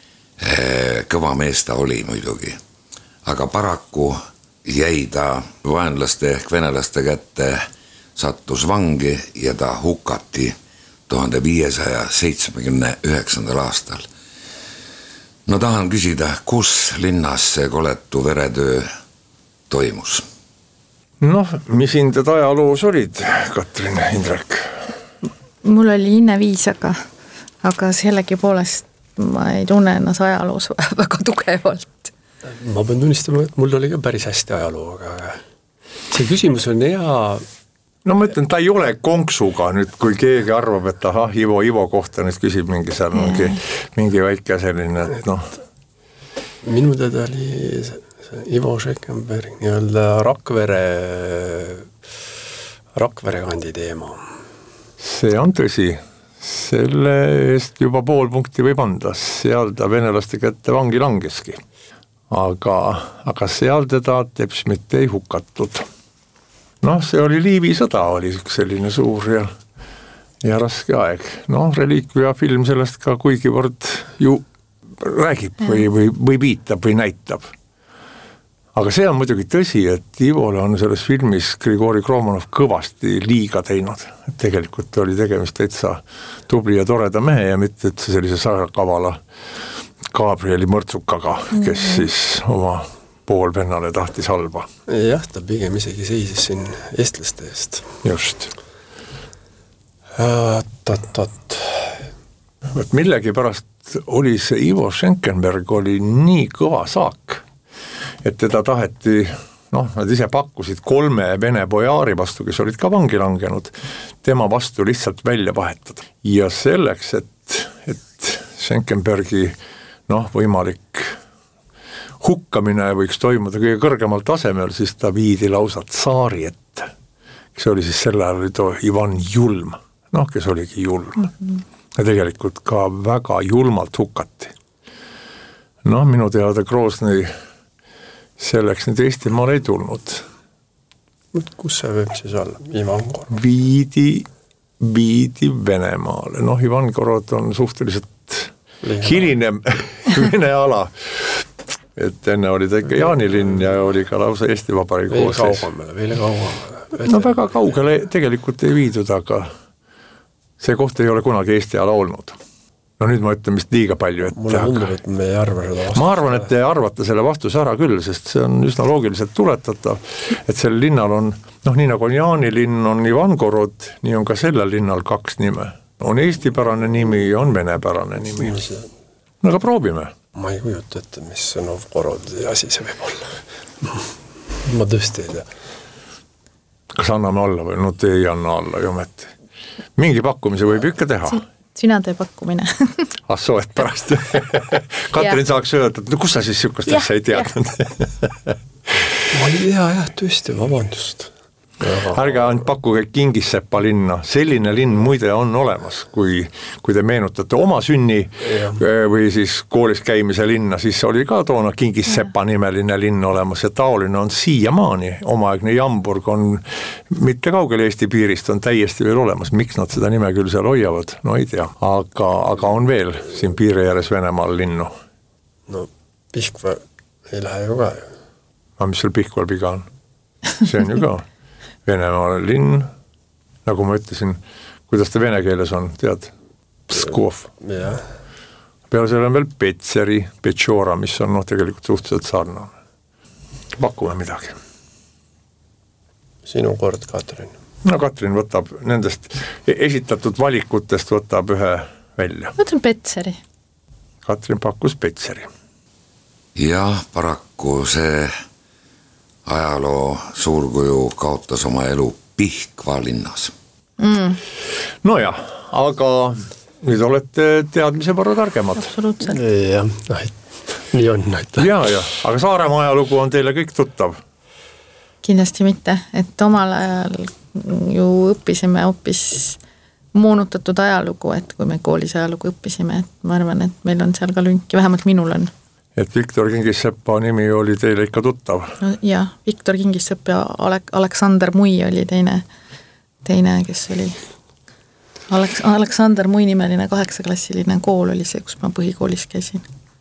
kõva mees ta oli muidugi. Aga paraku jäi ta vaenlaste ehk venelaste kätte, sattus vangi ja ta hukati tuhande viiesaja seitsmekümne üheksandal aastal. No tahan küsida, kus linnas see koletu veretöö toimus? Noh, mis hinded ajaloos olid, Katrin, Indrek? Mul oli inne viis, aga, aga sellegi poolest ma ei tunne ennast ajaloos väga tugevalt. Ma pean tunnistama, et mul oli ka päris hästi ajalooga. See küsimus on hea... No ma ütlen, ta ei ole konksuga nüüd, kui keegi arvab, et aha, Ivo, Ivo kohta nüüd küsib mingi seal mingi, mingi väike selline, et noh. Minu teada oli see, see Ivo Schenkenberg, nii-öelda Rakvere, Rakvere kandi teema. See on tõsi. Selle eest juba pool punkti võib anda, seal ta venelaste kätte vangi langeski. Aga, aga seal teda teps mitte ei hukatud. Noh, see oli Liivi sõda, oli selline suur ja, ja raske aeg. Noh, reliikvia film sellest ka kuigivõrd ju räägib või, või, või viitab või näitab. Aga see on muidugi tõsi, et Ivole on selles filmis Grigori Kromonov kõvasti liiga teinud. Et tegelikult oli tegemist täitsa tubli ja toreda mehe ja mitte sellise sarakavala Gabrieli mõrtsukaga, kes siis oma pool vennale tahtis halba. Jah, ta pigem isegi seisis siin eestlaste eest. Just. Tot-tot. Et millegi pärast oli see Ivo Schenkenberg oli nii kõva saak, et teda taheti, noh, nad ise pakkusid kolme vene bojaari vastu, kes olid ka vangi langenud, tema vastu lihtsalt välja vahetada. Ja selleks, et, et Schenkenbergi, noh, võimalik hukkamine võiks toimuda kõige kõrgemal tasemel, siis ta viidi lausa tsaari ette, kes oli siis selle ajal oli too Ivan Julm, noh, kes oligi julm. Mm-hmm. Ja tegelikult ka väga julmalt hukati. Noh, minu teada Groznõi selleks nüüd Eestimaal ei tulnud. Kus see võib siis olla? Ivan Korv? Viidi viidi Venemaale. Noh, Ivangorod on suhteliselt hiline Vene ala. Et enne oli ta ikka Jaanilinn ja oli ka lausa Eesti Vabariigi veel koosseis. kaugemale, veel kaugemale. No väga kaugele tegelikult ei viidud, aga see koht ei ole kunagi Eesti ala olnud. No nüüd ma ütlen vist liiga palju, et mulle tundub, et me ei arva seda vastust. ma arvan, et te arvate selle vastuse ära küll, sest see on üsna loogiliselt tuletatav, et sellel linnal on, noh nii nagu on Jaanilinn, on Ivangorod, nii on ka sellel linnal kaks nime. On eestipärane nimi ja on venepärane nimi. No aga proovime. Ma ei kujuta ette, mis on Novgorodi asi see võib olla. Ma tõesti ei tea. Kas anname alla või? No te ei anna alla ju ometi. Mingi pakkumise võib ikka teha. Sina tee pakkumine. Ah, soet pärast. Katrin saaks öelda, et no kus sa siis sihukast asja ei teadnud? Ma ei tea jah, tõesti, vabandust. Ärge ainult pakkuge Kingissepa linna, selline linn muide on olemas, kui, kui te meenutate oma sünni ja. Või siis koolis käimise linna, siis oli ka toona Kingissepa nimeline linn olemas ja taoline on siiamaani, omaaegne Jamburg on mitte kaugel Eesti piirist, on täiesti veel olemas, miks nad seda nime küll seal hoiavad, no ei tea, aga, aga on veel siin piiri ääres Venemaal linnu. No Pihkva ei lähe ju ka ju. Aga mis seal Pihkval piga on? See on ju ka Venemaal linn, nagu ma ütlesin, kuidas ta vene keeles on, tead, Pskov. Ja. Peale selle on veel Petseri, Petšora, mis on noh, tegelikult suhteliselt sarnane. Pakume midagi. Sinu kord, Katrin. No Katrin võtab nendest esitatud valikutest võtab ühe välja. Võtan Petseri. Katrin pakkus Petseri. Ja paraku see ajaloo suurkuju kaotas oma elu Pihkva linnas. Mm. No jah, aga nüüd olete teadmise võrra targemad. Absoluutselt. Ja, nii on. Ja, ja, aga Saaremaa ajalugu on teile kõik tuttav? Kindlasti mitte, et omal ajal ju õppisime hoopis moonutatud ajalugu, et kui me koolis ajalugu õppisime, et ma arvan, et meil on seal ka lünki, vähemalt minul on. Et Viktor Kingissepa nimi oli teile ikka tuttav? No, ja, Viktor Kingissepp ja Alek- Aleksander Mui oli teine, teine, kes oli Aleks- Aleksander Mui nimeline kaheksaklassiline kool oli see, kus ma põhikoolis käisin.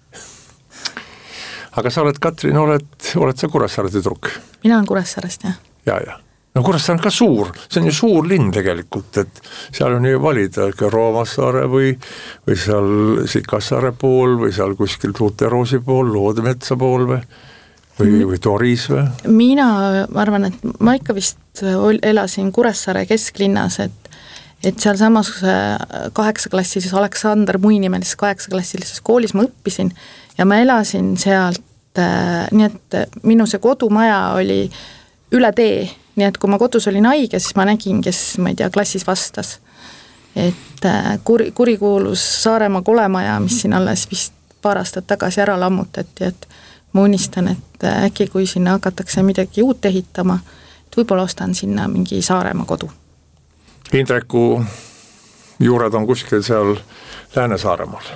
Aga sa oled, Katrin, oled, oled sa Kuressaare tüdruk? Mina olen Kuressaarest, jah. Ja, ja. No Kuressaare on ka suur, see on ju suur linn tegelikult, et seal on ju valida Roomassaare või, või seal Sikassaare pool või seal kuskil Tuuteroosi pool, Loodemetsa pool või, või, või Toris või? Mina arvan, et ma ikka vist elasin Kuressaare kesklinnas, et, et seal samas kaheksaklassilises Aleksander Mui nimelises kaheksaklassilises koolis ma õppisin ja ma elasin sealt, nii et minu see kodumaja oli üle tee. Nii et kui ma kodus olin haige, siis ma nägin, kes, ma ei tea, klassis vastas. Et kuri, kurikuulus Saaremaa kolemaja, mis siin alles vist paar aastat tagasi ära lammutati, et ma unistan, et äkki kui sinna hakatakse midagi uut ehitama, et võib-olla ostan sinna mingi Saaremaa kodu. Indreku juured on kuskil seal Lääne-Saaremaal.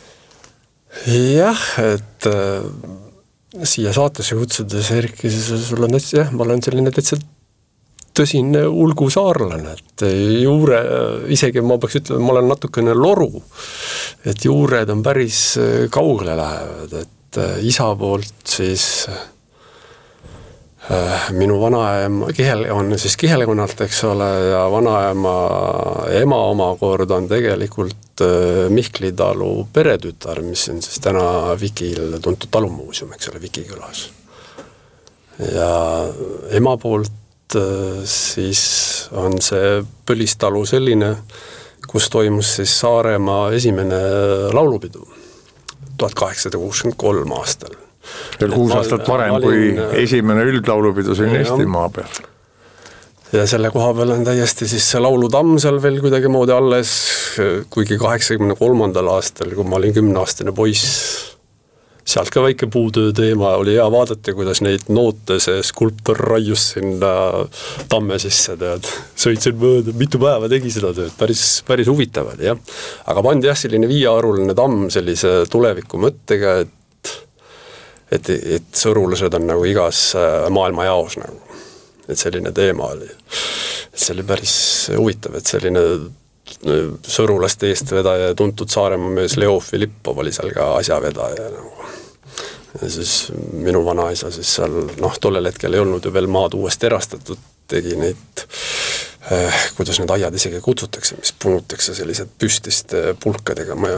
Jah, et äh, siia saatesse kutsudes, Erki, sul on täitsa, jah, ma olen selline täitsa tõsine ulgusaarlane, et juure, isegi ma peaks ütlema, ma olen natukene loru, et juured on päris kaugele lähevad, et isa poolt siis äh, minu vanaema, Kihel, on siis Kihelkonnalt, eks ole, ja vanaema ema omakord on tegelikult äh, Mihkli talu peretütar, mis on siis täna Vikil tuntud talumuuseum, eks ole, Viki külas. Ja ema poolt siis on see Põlistalu selline, kus toimus siis Saaremaa esimene laulupidu tuhat kaheksasada kuuskümmend kolm aastal. Veel kuus aastat varem, kui esimene üldlaulupidu siin Eestimaa peal. Ja selle koha peal on täiesti siis see laulutamm seal veel kuidagi moodi alles, kuigi kaheksakümne kolmandal aastal, kui ma olin kümneaastane poiss, sealt ka väike puutöö teema oli hea vaadata, kuidas neid noote see skulptor raius sinna tamme sisse, tead. Sõitsin mööda, mitu päeva tegi seda tööd, päris, päris huvitav oli, jah. Aga pandi jah selline viiearuline tamm sellise tuleviku mõttega, et, et, et sõrulased on nagu igas maailma jaos nagu. Et selline teema oli. see oli päris huvitav, et selline sõrulaste eestvedaja ja tuntud Saaremaa mees Leo Filippov oli seal ka asjavedaja nagu. Ja siis minu vanaisa siis seal, noh tollel hetkel ei olnud ju veel maad uuesti erastatud, tegi neid eh, kuidas need aiad isegi kutsutakse, mis punutakse sellised püstiste pulkadega, ma,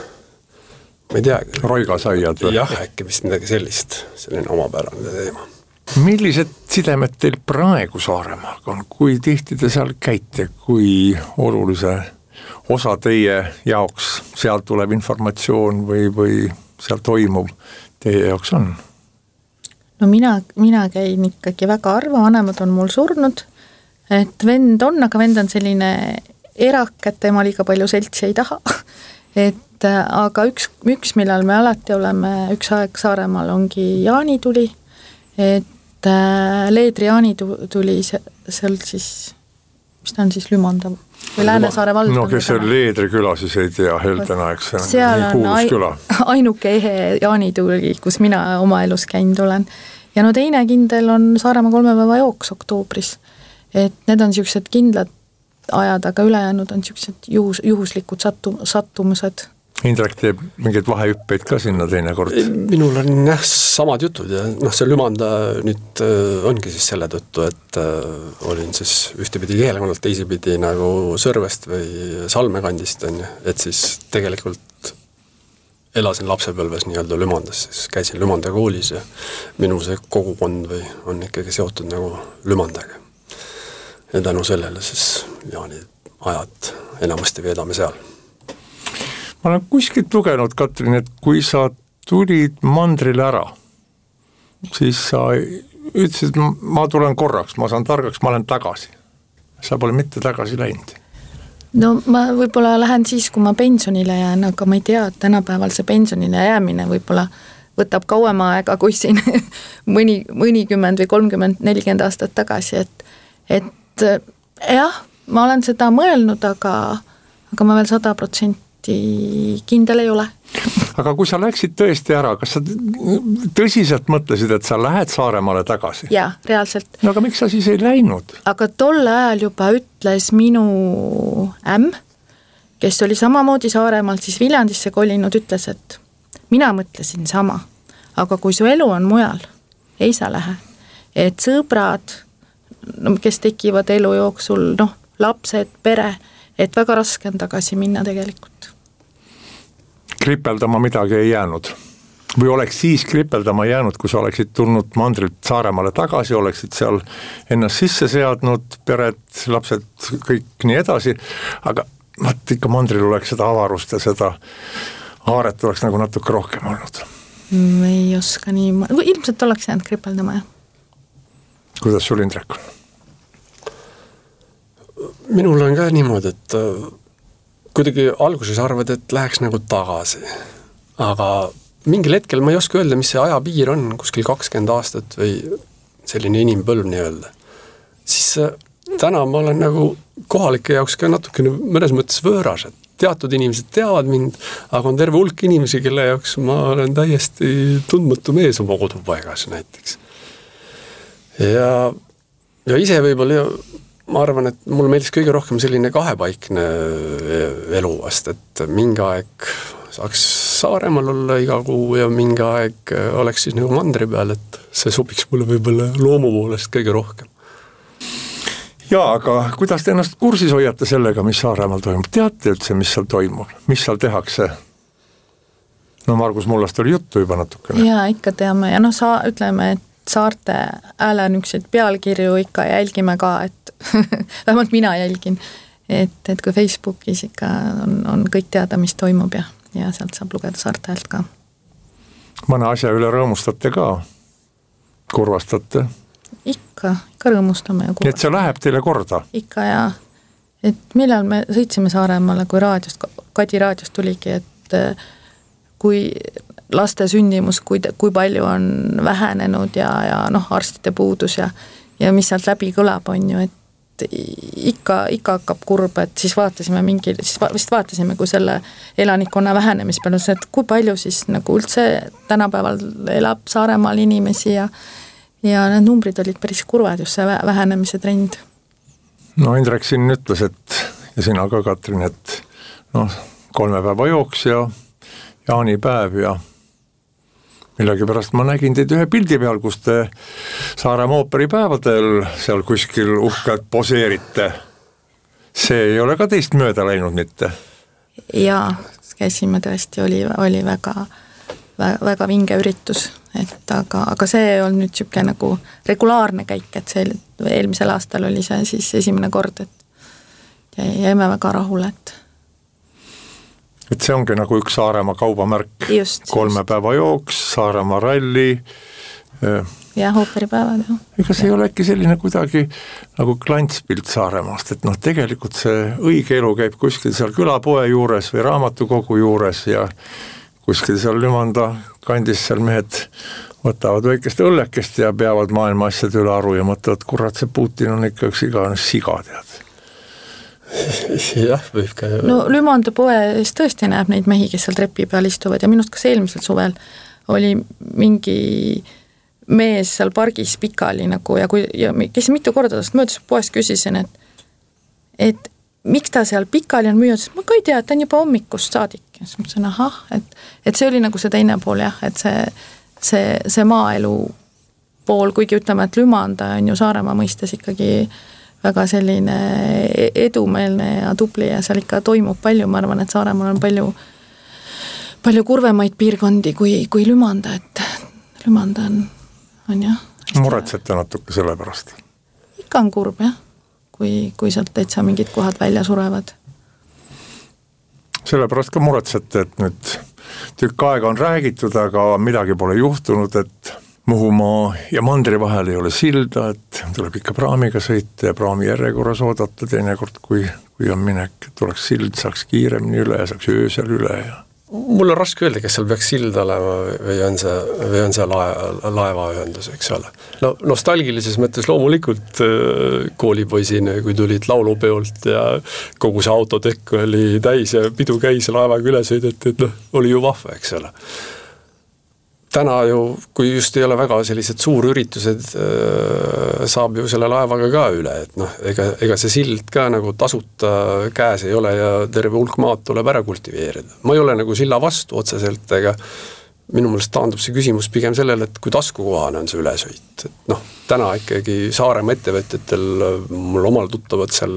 ma ei teagi. Roigasaiad või? Jah, äkki vist midagi sellist, selline omapärane teema. Millised sidemed teil praegu Saaremaaga on, kui tihti te seal käite, kui olulise osa teie jaoks seal tuleb informatsioon või, või seal toimub teie jaoks on? No mina, mina käin ikkagi väga harva, vanemad on mul surnud, et vend on, aga vend on selline erak, et tema liiga palju seltsi ei taha. Et aga üks, üks, millal me alati oleme, üks aeg Saaremaal ongi jaanituli, et Leedri jaani tuli seal siis, mis ta on siis Lümandav või Läänesaare vald. No kes seal Leedri küla siis ei tea, Heldena, eks see seal on ai, ainuke ehe jaanituli, kus mina oma elus käinud olen. Ja no teine kindel on Saaremaa kolme päeva jooks oktoobris. Et need on siuksed kindlad ajad, aga ülejäänud on siuksed juhus, juhuslikud sattum, sattumused. Indrek teeb mingeid vahehüppeid ka sinna teine kord. Minul on jah samad jutud ja noh, see Lümanda nüüd äh, ongi siis selle tõttu, et äh, olin siis ühtepidi keelekonnalt, teisipidi nagu Sõrvest või Salmekandist on, et siis tegelikult elasin lapsepõlves nii-öelda Lümandas, siis käisin Lümanda koolis ja minu see kogukond või on ikkagi seotud nagu Lümandaga. Ja tänu sellele siis jaani ajad enamasti veedame seal. Ma olen kuskilt lugenud, Katrin, et kui sa tulid mandrile ära, siis sa ütlesid, ma tulen korraks, ma saan targaks, ma olen tagasi. Sa pole mitte tagasi läinud. No ma võib-olla lähen siis, kui ma pensionile jään, aga ma ei tea, et tänapäeval see pensionile jäämine võib-olla võtab kauem aega kui siin mõni, mõnikümmend või kolmkümmend, nelikümmend aastat tagasi, et, et jah, ma olen seda mõelnud, aga, aga ma veel sada protsenti kindel ei ole. Aga kui sa läksid tõesti ära, kas sa tõsiselt mõtlesid, et sa lähed Saaremaale tagasi? Jaa, reaalselt. No aga miks sa siis ei läinud? Aga tol ajal juba ütles minu ämm, kes oli samamoodi Saaremaalt siis Viljandisse kolinud, ütles, et mina mõtlesin sama, aga kui su elu on mujal, ei sa lähe. Et sõbrad, kes tekivad elu jooksul, noh, lapsed, pere, et väga raske on tagasi minna tegelikult. Kripeldama midagi ei jäänud. Või oleks siis kripeldama jäänud, kui sa oleksid tulnud mandrilt Saaremaale tagasi, oleksid seal ennast sisse seadnud, pered, lapsed, kõik nii edasi, aga vaat ikka mandril oleks seda avarust ja seda haaret oleks nagu natuke rohkem olnud. Ei oska nii, ilmselt oleks jäänud kripeldama, jah. Kuidas sul Indrek on? Minul on ka niimoodi, et kuidagi alguses arvad, et läheks nagu tagasi, aga mingil hetkel ma ei oska öelda, mis see ajapiir on, kuskil kakskümmend aastat või selline inimpõlv nii öelda. Siis täna ma olen nagu kohalike jaoks ka natukene mõnes mõttes võõras, et teatud inimesed teavad mind, aga on terve hulk inimesi, kelle jaoks ma olen täiesti tundmatu mees oma kodupaigas näiteks. Ja, ja ise võib-olla ma arvan, et mul meeldis kõige rohkem selline kahepaikne elu vast, et mingi aeg saaks Saaremaal olla iga kuu ja mingi aeg oleks siis nagu mandri peal, et see sobiks mulle võib-olla loomu poolest kõige rohkem. Jaa, aga kuidas te ennast kursis hoiate sellega, mis Saaremaal toimub? Teate üldse, mis seal toimub? Mis seal tehakse? No Margus Mullast oli juttu juba natukene. Jaa, ikka teame ja noh, sa ütleme, et saarte ääle nükseid pealkirju ikka jälgime ka, et vähemalt mina jälgin, et, et kui Facebookis ikka on, on kõik teada, mis toimub ja, ja sealt saab lugeda saarte häält ka. Mõne asja üle rõõmustate ka? Kurvastate? Ikka, ikka rõõmustame ja kurvastame. Et see läheb teile korda? Ikka ja, et millal me sõitsime Saaremaale, kui raadiost, Kadi raadiost tuligi, et kui laste sündimus, kui, kui palju on vähenenud ja, ja noh, arstide puudus ja, ja mis sealt läbi kõlab on ju, et ikka, ikka hakkab kurb, et siis vaatasime mingi, siis va, vist vaatasime, kui selle elanikkonna vähenemis peale, et kui palju siis nagu üldse tänapäeval elab Saaremaal inimesi ja, ja need numbrid olid päris kurvad, just see vähenemise trend. no Indrek siin ütles, et ja sina ka, Katrin, et noh, kolme päeva jooks ja jaanipäev ja millegi pärast ma nägin teid ühe pildi peal, kus te Saaremaa ooperipäevadel seal kuskil uhkelt poseerite. See ei ole ka teist mööda läinud mitte? Jaa, käisime tõesti, oli, oli väga, väga, väga vinge üritus, et aga, aga see on nüüd siuke nagu regulaarne käik, et see eelmisel aastal oli see siis esimene kord, et jäime väga rahule, et et see ongi nagu üks Saaremaa kaubamärk, just, kolme just. päeva jooks, Saaremaa ralli. Jah, ooperipäevad. Jah. Ega see ei ole äkki selline kuidagi nagu klantspilt Saaremaast, et noh, tegelikult see õige elu käib kuskil seal külapoe juures või raamatukogu juures ja kuskil seal Lümanda kandis seal mehed võtavad väikest õllekest ja peavad maailma asjade üle aru ja mõtlevad, kurat, see Putin on ikka üks iganes siga, tead. Jah, võib ka. No Lümanda poes tõesti näeb neid mehi, kes seal trepi peal istuvad ja minust kas eelmisel suvel oli mingi mees seal pargis pikali nagu ja, kui, ja kes mitu korda tast möödas poest küsisin, et, et miks ta seal pikali on müünud, sest ma ka ei tea, et ta on juba hommikust saadik. Ja siis mõtlesin, ahah, et, et see oli nagu see teine pool jah, et see, see, see maaelu pool, kuigi ütleme, et Lümanda on ju Saaremaa mõistes ikkagi väga selline edumeelne ja tubli ja seal ikka toimub palju, ma arvan, et Saaremaal on palju, palju kurvemaid piirkondi kui, kui Lümanda, et Lümanda on, on jah. Muretsete natuke selle pärast? Ikka on kurb jah, kui, kui sealt täitsa mingid kohad välja surevad. Selle pärast ka muretsete, et nüüd tükk aega on räägitud, aga midagi pole juhtunud, et Muhumaa ja mandri vahel ei ole silda, et tuleb ikka praamiga sõita ja praami järjekorras oodata teinekord, kui, kui on minek, et oleks sild, saaks kiiremini üle ja saaks öösel üle. Ja... Mul on raske öelda, kes seal peaks sild olema või on see, või on see lae, laevaühendus, eks ole. No, nostalgilises mõttes loomulikult koolipoisine, kui tulid laulupeolt ja kogu see autotekk oli täis ja pidu käis ja laevaga üle sõideti, et noh, oli ju vahva, eks ole. Täna ju, kui just ei ole väga sellised suurüritused, saab ju selle laevaga ka üle, et noh, ega, ega see sild ka nagu tasuta käes ei ole ja terve hulk maad tuleb ära kultiveerida. Ma ei ole nagu silla vastu otseselt, ega minu meelest taandub see küsimus pigem sellele, et kui taskukohane on see ülesõit. Et noh, täna ikkagi Saaremaa ettevõtjatel, mul omal tuttavad seal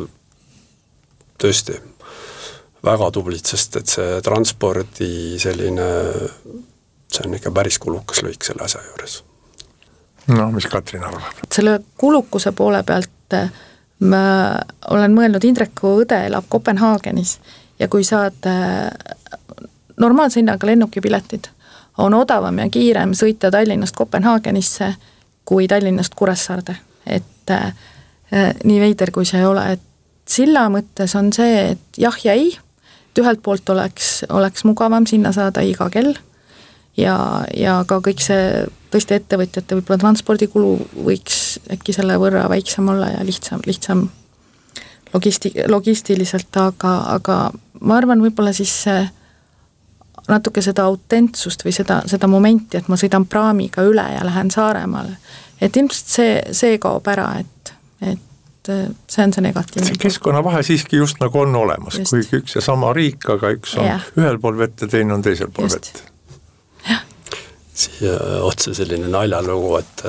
tõesti väga tublid, sest et see transpordi selline... see on ikka päris kulukas lõik selle asja juures. No, mis Katrin arvab? Selle kulukuse poole pealt ma olen mõelnud, Indreku õde elab Kopenhaagenis ja kui saad normaalse hinnaga lennukipiletid, on odavam ja kiirem sõita Tallinnast Kopenhaagenisse kui Tallinnast Kuressaarde. Et äh, nii veider kui see ei ole, et silla mõttes on see, et jah ja ei, et ühelt poolt oleks, oleks mugavam sinna saada iga kell, ja, ja ka kõik see tõesti ettevõtjate võib-olla transpordikulu võiks äkki selle võrra väiksem olla ja lihtsam, lihtsam logisti, logistiliselt, aga, aga ma arvan võib-olla siis natuke seda autentsust või seda, seda momenti, et ma sõidan praamiga üle ja lähen Saaremaale, et ilmselt see, see kaob ära, et, et see on see negatiivne. See keskkonnavahe siiski just nagu on olemas, just. Kuigi üks ja sama riik, aga üks on ja. Ühel pool vett ja teine on teisel pool just. Vett. Siia otse selline naljalugu,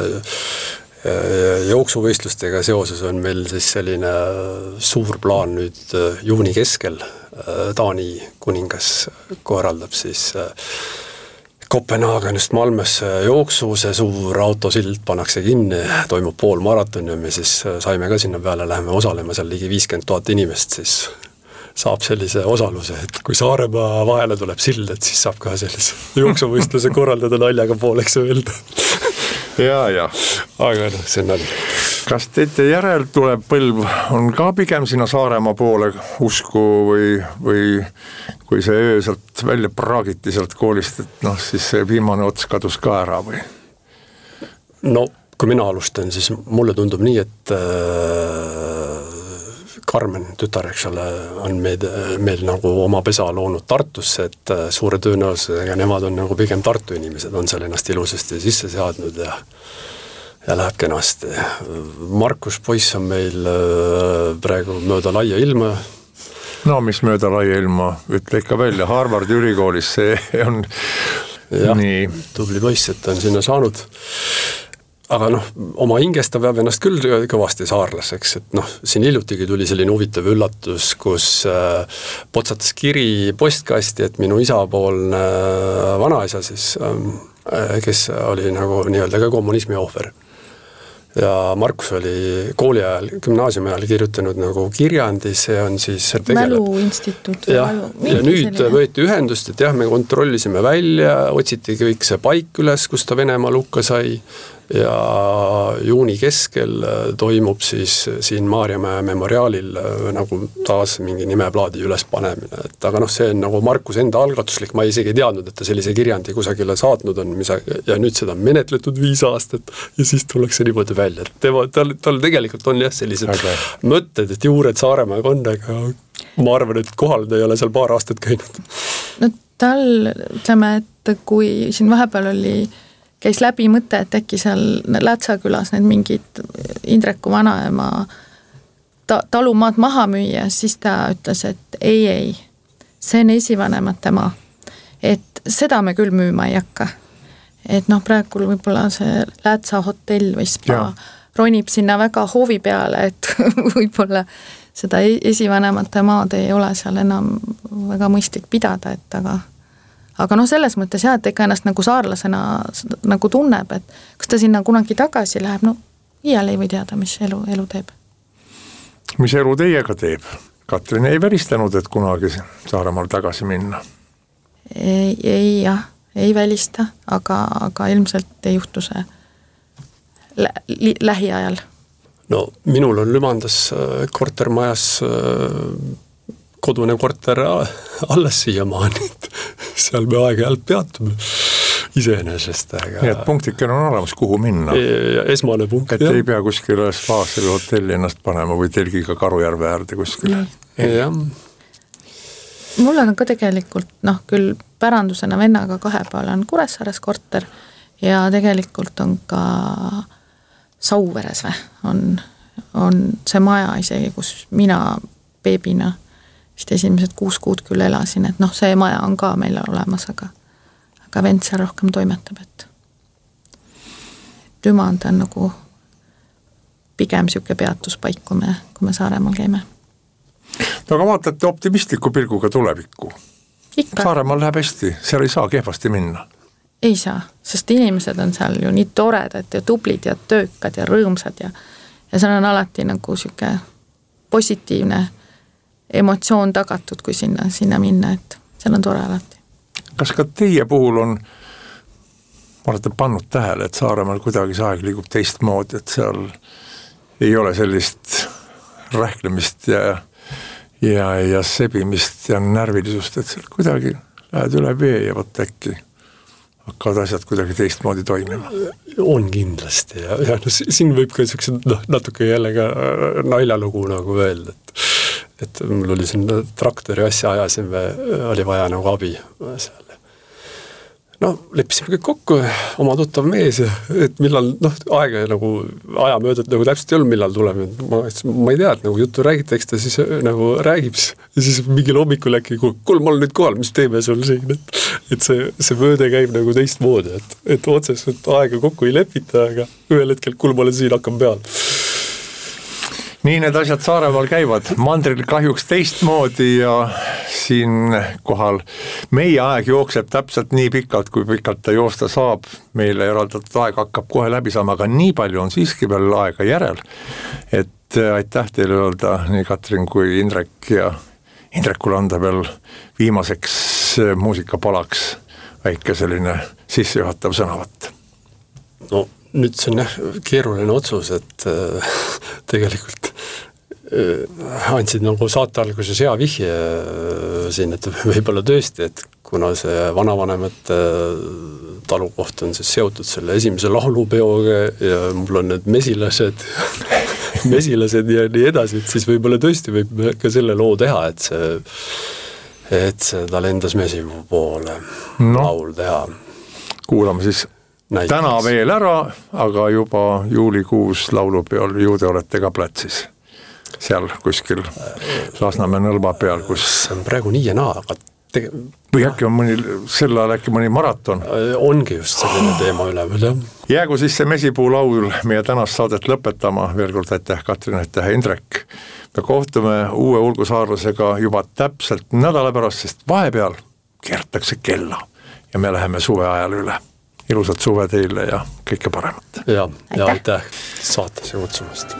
et jooksuvõistlustega seoses on meil siis selline suur plaan nüüd juuni keskel. Taani kuningas korraldab siis Kopenhaagenist Malmösse jooksu, see suur autosild pannakse kinni, toimub pool maraton ja me siis saime ka sinna peale, läheme osalema seal ligi viiskümmend tuhat inimest, siis saab sellise osaluse, et kui Saaremaa vahele tuleb sild, et siis saab ka sellise jooksuvõistluse korraldada naljaga pooleks öelda. ja, ja. Aga noh, see on nalja. Kas teete järel tuleb põlv, on ka pigem sinna Saaremaa poole usku või, või kui see öö sealt välja praagiti sealt koolist, et noh, siis see viimane ots kadus ka ära või? No, kui mina alustan, siis mulle tundub nii, et Karmen tütar, eks ole, on meid, meil nagu oma pesa loonud Tartusse, et suure tõenäosusega nemad on nagu pigem Tartu inimesed, on seal ennast ilusasti sisse seadnud ja ja läheb kenasti. Markus Poiss on meil praegu mööda laia ilma. No mis mööda laia ilma, ütle ikka välja, Harvardi ülikoolis, see on ja, nii. Tubli poiss, et on sinna saanud. Aga noh, oma hingest ta peab ennast küll kõvasti saarlaseks, et noh, siin hiljutigi tuli selline huvitav üllatus, kus äh, potsatas kiri postkasti, et minu isapoolne äh, vanaisa siis, äh, kes oli nagu nii-öelda ka kommunismi ohver. Ja Markus oli kooli ajal, gümnaasiumi ajal kirjutanud nagu kirjandi, see on siis Mäluinstituut. Ja, ja nüüd selline. Võeti ühendust, et jah, me kontrollisime välja, otsiti kõik see paik üles, kus ta Venemaa lukka sai ja juuni keskel toimub siis siin Maarjamäe memoriaalil nagu taas mingi nimeplaadi üles panemine. Et aga noh, see on nagu Markus enda algatuslik, ma isegi ei teadnud, et ta sellise kirjandi kusagile saatnud on, mis, ja nüüd seda on menetletud viis aastat ja siis tullakse niimoodi välja. Tema, tal, tal tegelikult on jah sellised okay. mõtted, et juured Saaremäega on, aga ma arvan, et kohal ta ei ole seal paar aastat käinud. No tal, ütleme, et kui siin vahepeal oli käis läbi mõte, et äkki seal Lätsakülas need mingid Indreku vanaema ta, talumaad maha müüa, siis ta ütles, et ei, ei, see on esivanemate maa. Et seda me küll müüma ei hakka. Et noh, praegu võib-olla see Lätsa hotell või spa ja. Ronib sinna väga hoovi peale, et võib-olla seda esivanemate maad ei ole seal enam väga mõistlik pidada, et aga Aga noh, selles mõttes jah, et ega ennast nagu saarlasena nagu tunneb, et kas ta sinna kunagi tagasi läheb, no iial ei või teada, mis elu, elu teeb. Mis elu teiega teeb? Katrin ei välistanud, et kunagi Saaremaal tagasi minna? Ei, ei jah, ei välista, aga, aga ilmselt ei juhtu see lä- li- lähiajal. No minul on Lümandas kortermajas kodune korter alles siiamaani, seal me aeg-ajalt peatume iseenesest. Aga... Nii et punktikel on olemas, kuhu minna. Ja esmane punkt. Et jah. Ei pea kuskile spaasse või hotelli ennast panema või telgiga Karujärve äärde kuskile. Ja. Mul on ka tegelikult, noh, küll pärandusena vennaga kahe peale on Kuressaares korter ja tegelikult on ka Sauveres või, on, on see maja isegi, kus mina beebina vist esimesed kuus kuud küll elasin, et noh, see maja on ka meil olemas, aga, aga vend seal rohkem toimetab, et Lümand on nagu pigem siuke peatuspaik, kui me, kui me Saaremaal käime. No aga vaatate optimistliku pilguga tulevikku. Ikka. Saaremaal läheb hästi, seal ei saa kehvasti minna. Ei saa, sest inimesed on seal ju nii toredad ja tublid ja töökad ja rõõmsad ja, ja seal on alati nagu siuke positiivne emotsioon tagatud, kui sinna, sinna minna, et seal on tore alati. Kas ka teie puhul on, ma olete pannud tähele, et Saaremaal kuidagi see aeg liigub teistmoodi, et seal ei ole sellist rähklemist ja, ja, ja sebimist ja närvilisust, et seal kuidagi lähed üle vee ja võt äkki hakkavad asjad kuidagi teistmoodi toimima. On kindlasti ja, ja no, siin võib ka siukse, noh, natuke jälle ka naljalugu nagu öelda, et et mul oli siin traktori asja ajasime, oli vaja nagu abi seal. No, leppisime kõik kokku, oma tuttav mees, et millal, noh, aega nagu, aja möödad nagu täpselt ei olnud, millal tuleme. Ma, ma ei tea, et nagu juttu räägite, eks ta siis nagu räägib ja siis mingil hommikul äkki, kuule, ma olen nüüd kohal, mis teeme sul siin, et, et see, see mööde käib nagu teistmoodi, et, et otseselt aega kokku ei lepita, aga ühel hetkel, kuule, ma olen siin, hakkan peal. Nii need asjad Saaremaal käivad, mandril kahjuks teistmoodi ja siin kohal meie aeg jookseb täpselt nii pikalt, kui pikalt ta joosta saab. Meile eraldatud aeg hakkab kohe läbi saama, aga nii palju on siiski veel aega järel. Et aitäh teile öelda nii Katrin kui Indrek ja Indrekul anda veel viimaseks muusikapalaks väike selline sissejuhatav sõnavõtt. No nüüd see on jah, keeruline otsus, et äh, tegelikult äh, andsid nagu saate alguses hea vihje äh, siin, et võib-olla tõesti, et kuna see vanavanemate talukoht on siis seotud selle esimese laulupeoga ja mul on need mesilased, mesilased ja nii edasi, et siis võib-olla tõesti võib ka selle loo teha, et see, et see ta lendas mesipuu poole no, laul teha. Kuulame siis näiteks. Täna veel ära, aga juba juulikuus laulupeol ju te olete ka platsis. Seal kuskil Lasnamäe nõlva peal, kus... See on praegu nii ja naa, aga tege... või äkki on mõni, sel ajal äkki mõni maraton? Ongi just selline teema üleval, jah. Jäägu siis see Mesipuu laul meie tänast saadet lõpetama. Veel kord aitäh Katrin, aitäh Indrek. Me kohtume uue ulgusaarlasega juba täpselt nädala pärast, sest vahepeal keertakse kella ja me läheme suveajal üle. Ilusat suve teile ja kõike paremat. Ja, ja aitäh saatesse kutsumast.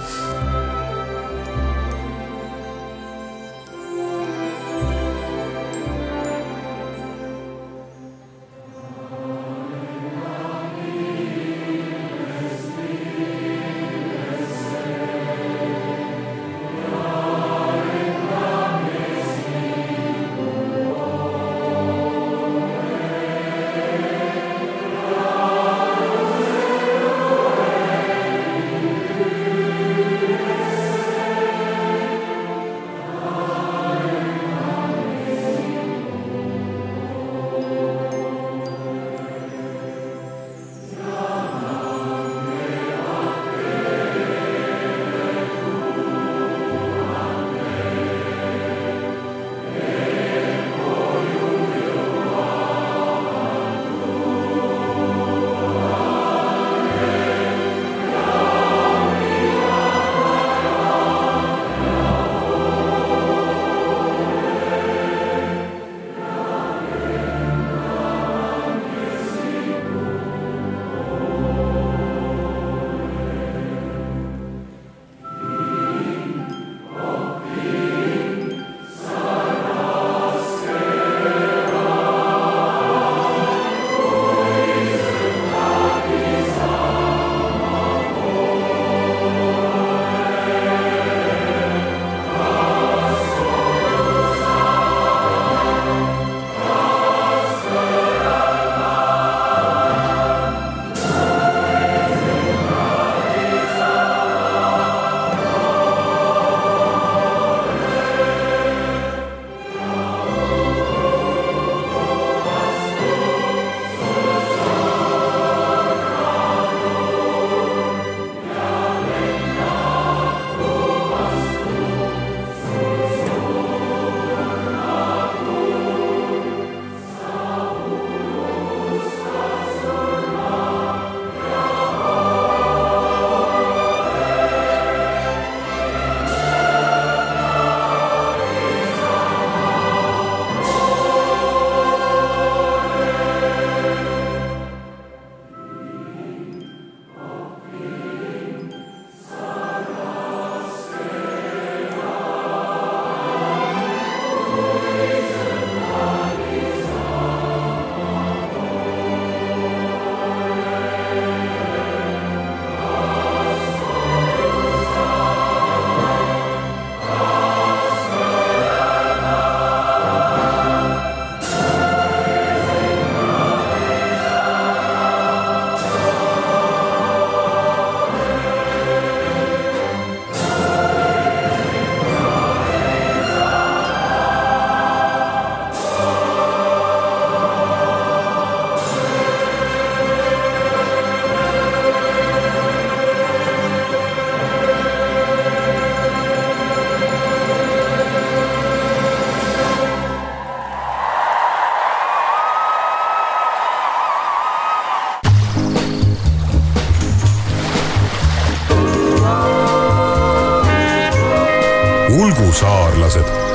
ulgusaarlased